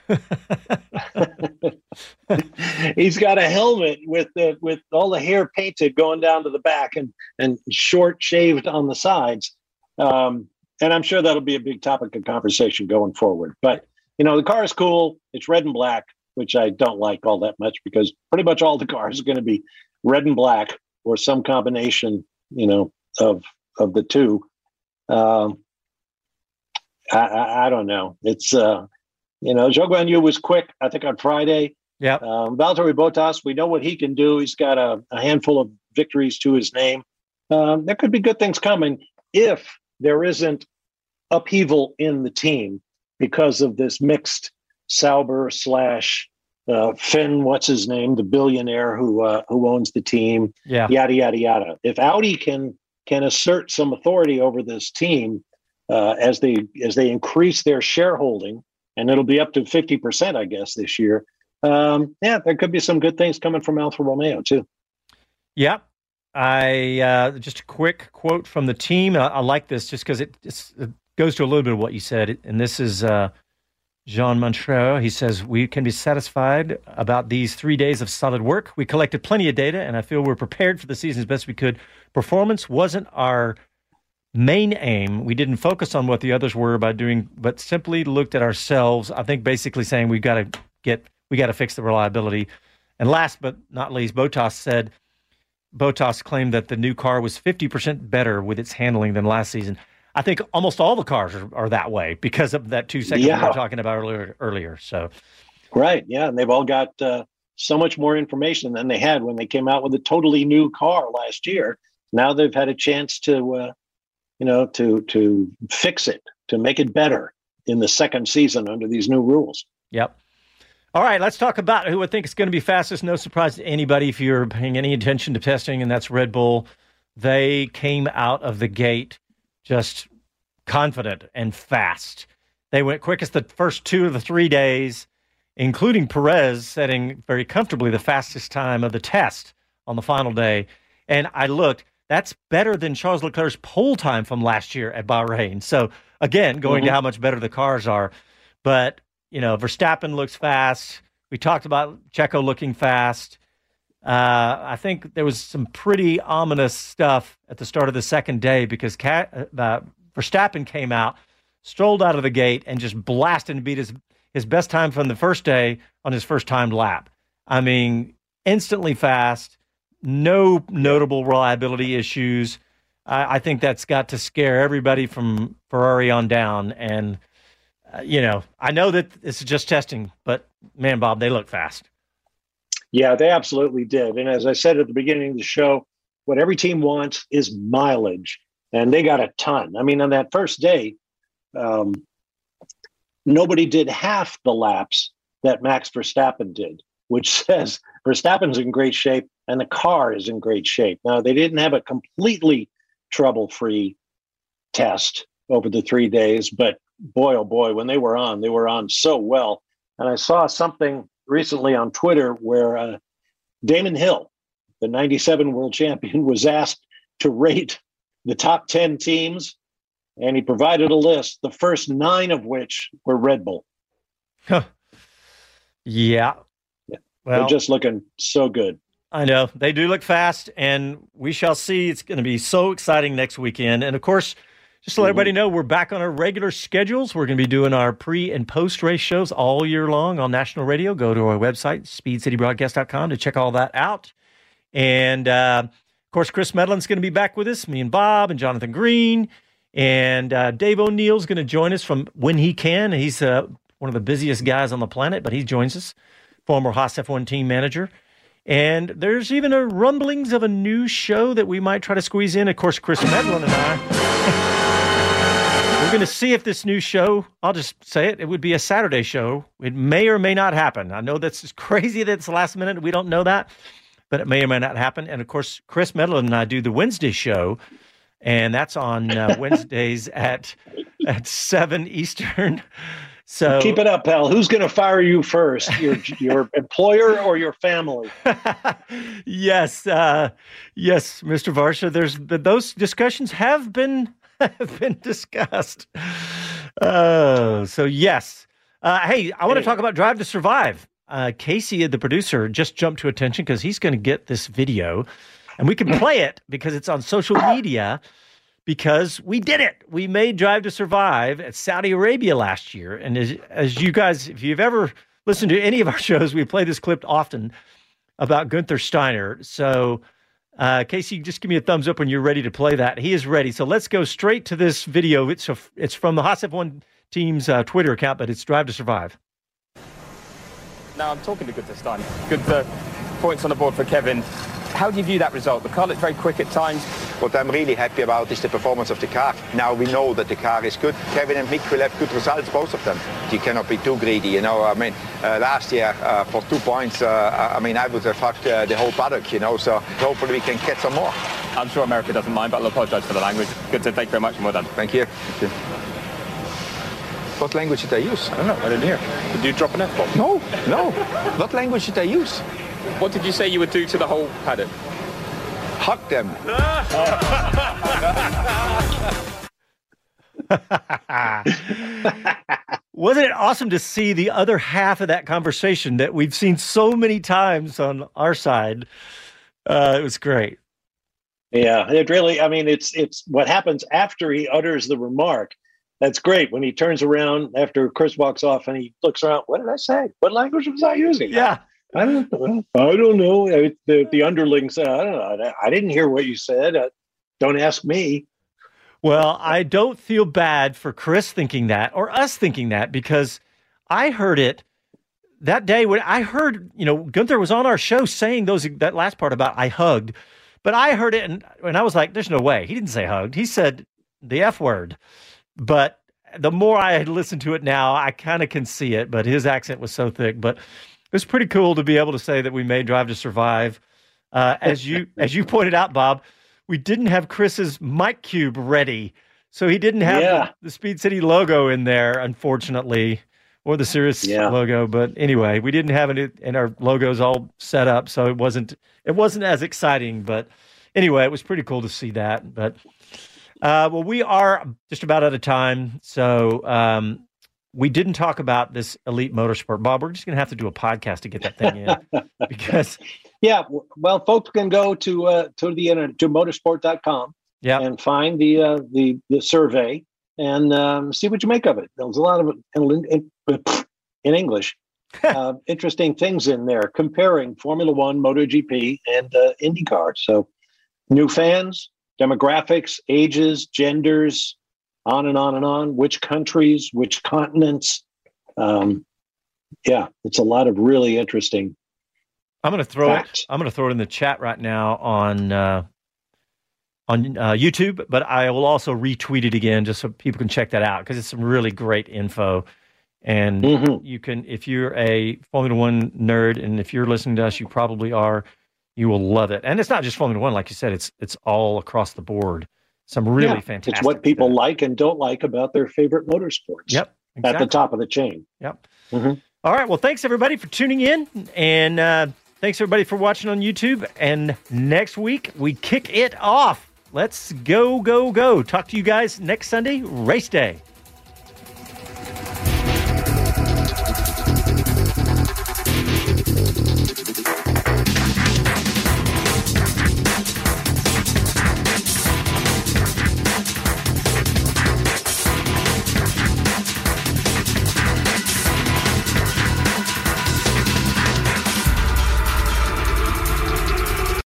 He's got a helmet with the, with all the hair painted going down to the back and, and short shaved on the sides. Um, and I'm sure that'll be a big topic of conversation going forward. But, you know, the car is cool. It's red and black, which I don't like all that much because pretty much all the cars are going to be red and black or some combination, you know, of of the two. Um, I, I, I don't know. It's, uh, you know, Zhou Guanyu was quick, I think, on Friday. Yeah. Um, Valtteri Bottas, we know what he can do. He's got a, a handful of victories to his name. Um, there could be good things coming if there isn't upheaval in the team because of this mixed Sauber slash uh, Finn, what's his name, the billionaire who uh, who owns the team, yeah. yada yada yada. If Audi can can assert some authority over this team uh, as they as they increase their shareholding, and it'll be up to fifty percent, I guess, this year. Um, yeah, there could be some good things coming from Alfa Romeo too. Yeah, I uh, just a quick quote from the team. I, I like this just because it, it goes to a little bit of what you said, and this is. Uh, Jean Montreux, he says, we can be satisfied about these three days of solid work. We collected plenty of data, and I feel we're prepared for the season as best we could. Performance wasn't our main aim. We didn't focus on what the others were by doing, but simply looked at ourselves. I think basically saying we've got to get, we got to fix the reliability. And last but not least, Bottas said, Bottas claimed that the new car was fifty percent better with its handling than last season. I think almost all the cars are, are that way because of that two seconds yeah. we were talking about earlier. earlier. So, right, yeah, and they've all got uh, so much more information than they had when they came out with a totally new car last year. Now they've had a chance to, uh, you know, to to fix it, to make it better in the second season under these new rules. Yep. All right, let's talk about who I think is going to be fastest. No surprise to anybody if you're paying any attention to testing, and that's Red Bull. They came out of the gate just confident and fast. They went quickest the first two of the three days, including Perez setting very comfortably the fastest time of the test on the final day. And I looked, that's better than Charles Leclerc's pole time from last year at Bahrain. So again, going mm-hmm. to how much better the cars are. But, you know, Verstappen looks fast. We talked about Checo looking fast. Uh, I think there was some pretty ominous stuff at the start of the second day because Cat, uh, Verstappen came out, strolled out of the gate, and just blasted and beat his, his best time from the first day on his first timed lap. I mean, instantly fast, no notable reliability issues. I, I think that's got to scare everybody from Ferrari on down. And, uh, you know, I know that this is just testing, but, man, Bob, they look fast. Yeah, they absolutely did. And as I said at the beginning of the show, what every team wants is mileage. And they got a ton. I mean, on that first day, um, nobody did half the laps that Max Verstappen did, which says Verstappen's in great shape and the car is in great shape. Now, they didn't have a completely trouble-free test over the three days, but boy, oh boy, when they were on, they were on so well. And I saw something recently on Twitter where uh, Damon Hill, the ninety-seven world champion, was asked to rate the top ten teams, and he provided a list, the first nine of which were Red Bull. Huh. Yeah. yeah. Well, they're just looking so good. I know. They do look fast, and we shall see. It's going to be so exciting next weekend. And, of course, just to let everybody know, we're back on our regular schedules. We're going to be doing our pre- and post-race shows all year long on national radio. Go to our website, speed city broadcast dot com, to check all that out. And, uh, of course, Chris Medlin's going to be back with us, me and Bob and Jonathan Green. And uh, Dave O'Neill's going to join us from when he can. He's uh, one of the busiest guys on the planet, but he joins us former Haas F one team manager. And there's even a rumblings of a new show that we might try to squeeze in. Of course, Chris Medlin and I, we're going to see if this new show, I'll just say it, it would be a Saturday show. It may or may not happen. I know that's crazy that it's the last minute. We don't know that, but it may or may not happen. And of course, Chris Medlin and I do the Wednesday show, and that's on uh, Wednesdays at at seven Eastern. So keep it up, pal. Who's going to fire you first, your your employer or your family? yes, uh, yes, Mister Varsha. There's those discussions have been have been discussed. Uh, so yes. Uh, hey, I want to talk about Drive to Survive. Uh, Casey, the producer, just jumped to attention because he's going to get this video, and we can play it because it's on social media. Because we did it. We made Drive to Survive at Saudi Arabia last year. And as, as you guys, if you've ever listened to any of our shows, we play this clip often about Gunther Steiner. So, uh, Casey, just give me a thumbs up when you're ready to play that. He is ready. So let's go straight to this video. It's, a, it's from the Haas F one team's uh, Twitter account, but it's Drive to Survive. Now I'm talking to Gunther Steiner. Good uh, points on the board for Kevin. How do you view that result? The car looked very quick at times. What I'm really happy about is the performance of the car. Now we know that the car is good. Kevin and Mick will have good results, both of them. You cannot be too greedy, you know. I mean, uh, last year uh, for two points, uh, I mean, I would have fucked uh, the whole paddock, you know. So hopefully we can get some more. I'm sure America doesn't mind, but I'll apologise for the language. Good to thank you very much and well done. Thank you. Thank you. What language did I use? I don't know. I didn't hear. Did you drop an F-bomb? No, no. What language did I use? What did you say you would do to the whole paddock? Hug them. Wasn't it awesome to see the other half of that conversation that we've seen so many times on our side? Uh, it was great. Yeah, it really, I mean, it's it's what happens after he utters the remark. That's great. When he turns around after Chris walks off and he looks around, what did I say? What language was I using? Yeah. I don't know. I don't know. The, the underling said, I don't know. I didn't hear what you said. Uh, don't ask me. Well, I don't feel bad for Chris thinking that or us thinking that, because I heard it that day when I heard, you know, Gunther was on our show saying those that last part about I hugged, but I heard it and, and I was like, there's no way. He didn't say hugged. He said the F word. But the more I listened to it now, I kind of can see it, but his accent was so thick. But it was pretty cool to be able to say that we made Drive to Survive. Uh, as you as you pointed out, Bob, we didn't have Chris's mic cube ready, so he didn't have yeah. the, the Speed City logo in there, unfortunately, or the Cirrus yeah. logo. But anyway, we didn't have it, and our logo's all set up, so it wasn't it wasn't as exciting. But anyway, it was pretty cool to see that. But uh, well, we are just about out of time, so. Um, We didn't talk about this Elite Motorsport. Bob, we're just going to have to do a podcast to get that thing in. because Yeah, well, folks can go to uh, to the internet, to motorsport dot com yeah. and find the uh, the the survey and um, see what you make of it. There's a lot of in, in, in English, uh, interesting things in there comparing Formula One, MotoGP, and uh, IndyCar. So new fans, demographics, ages, genders, on and on and on, which countries, which continents. Um, yeah, it's a lot of really interesting I'm going to throw facts. it. I'm going to throw it in the chat right now on uh, on uh, YouTube, but I will also retweet it again just so people can check that out because it's some really great info. And mm-hmm. you can, if you're a Formula One nerd, and if you're listening to us, you probably are, you will love it. And it's not just Formula One, like you said; it's it's all across the board. Some really yeah, fantastic. It's what people stuff. like and don't like about their favorite motorsports. Yep. Exactly. At the top of the chain. Yep. Mm-hmm. All right. Well, thanks everybody for tuning in, and uh, thanks everybody for watching on YouTube. And next week we kick it off. Let's go, go, go. Talk to you guys next Sunday, race day.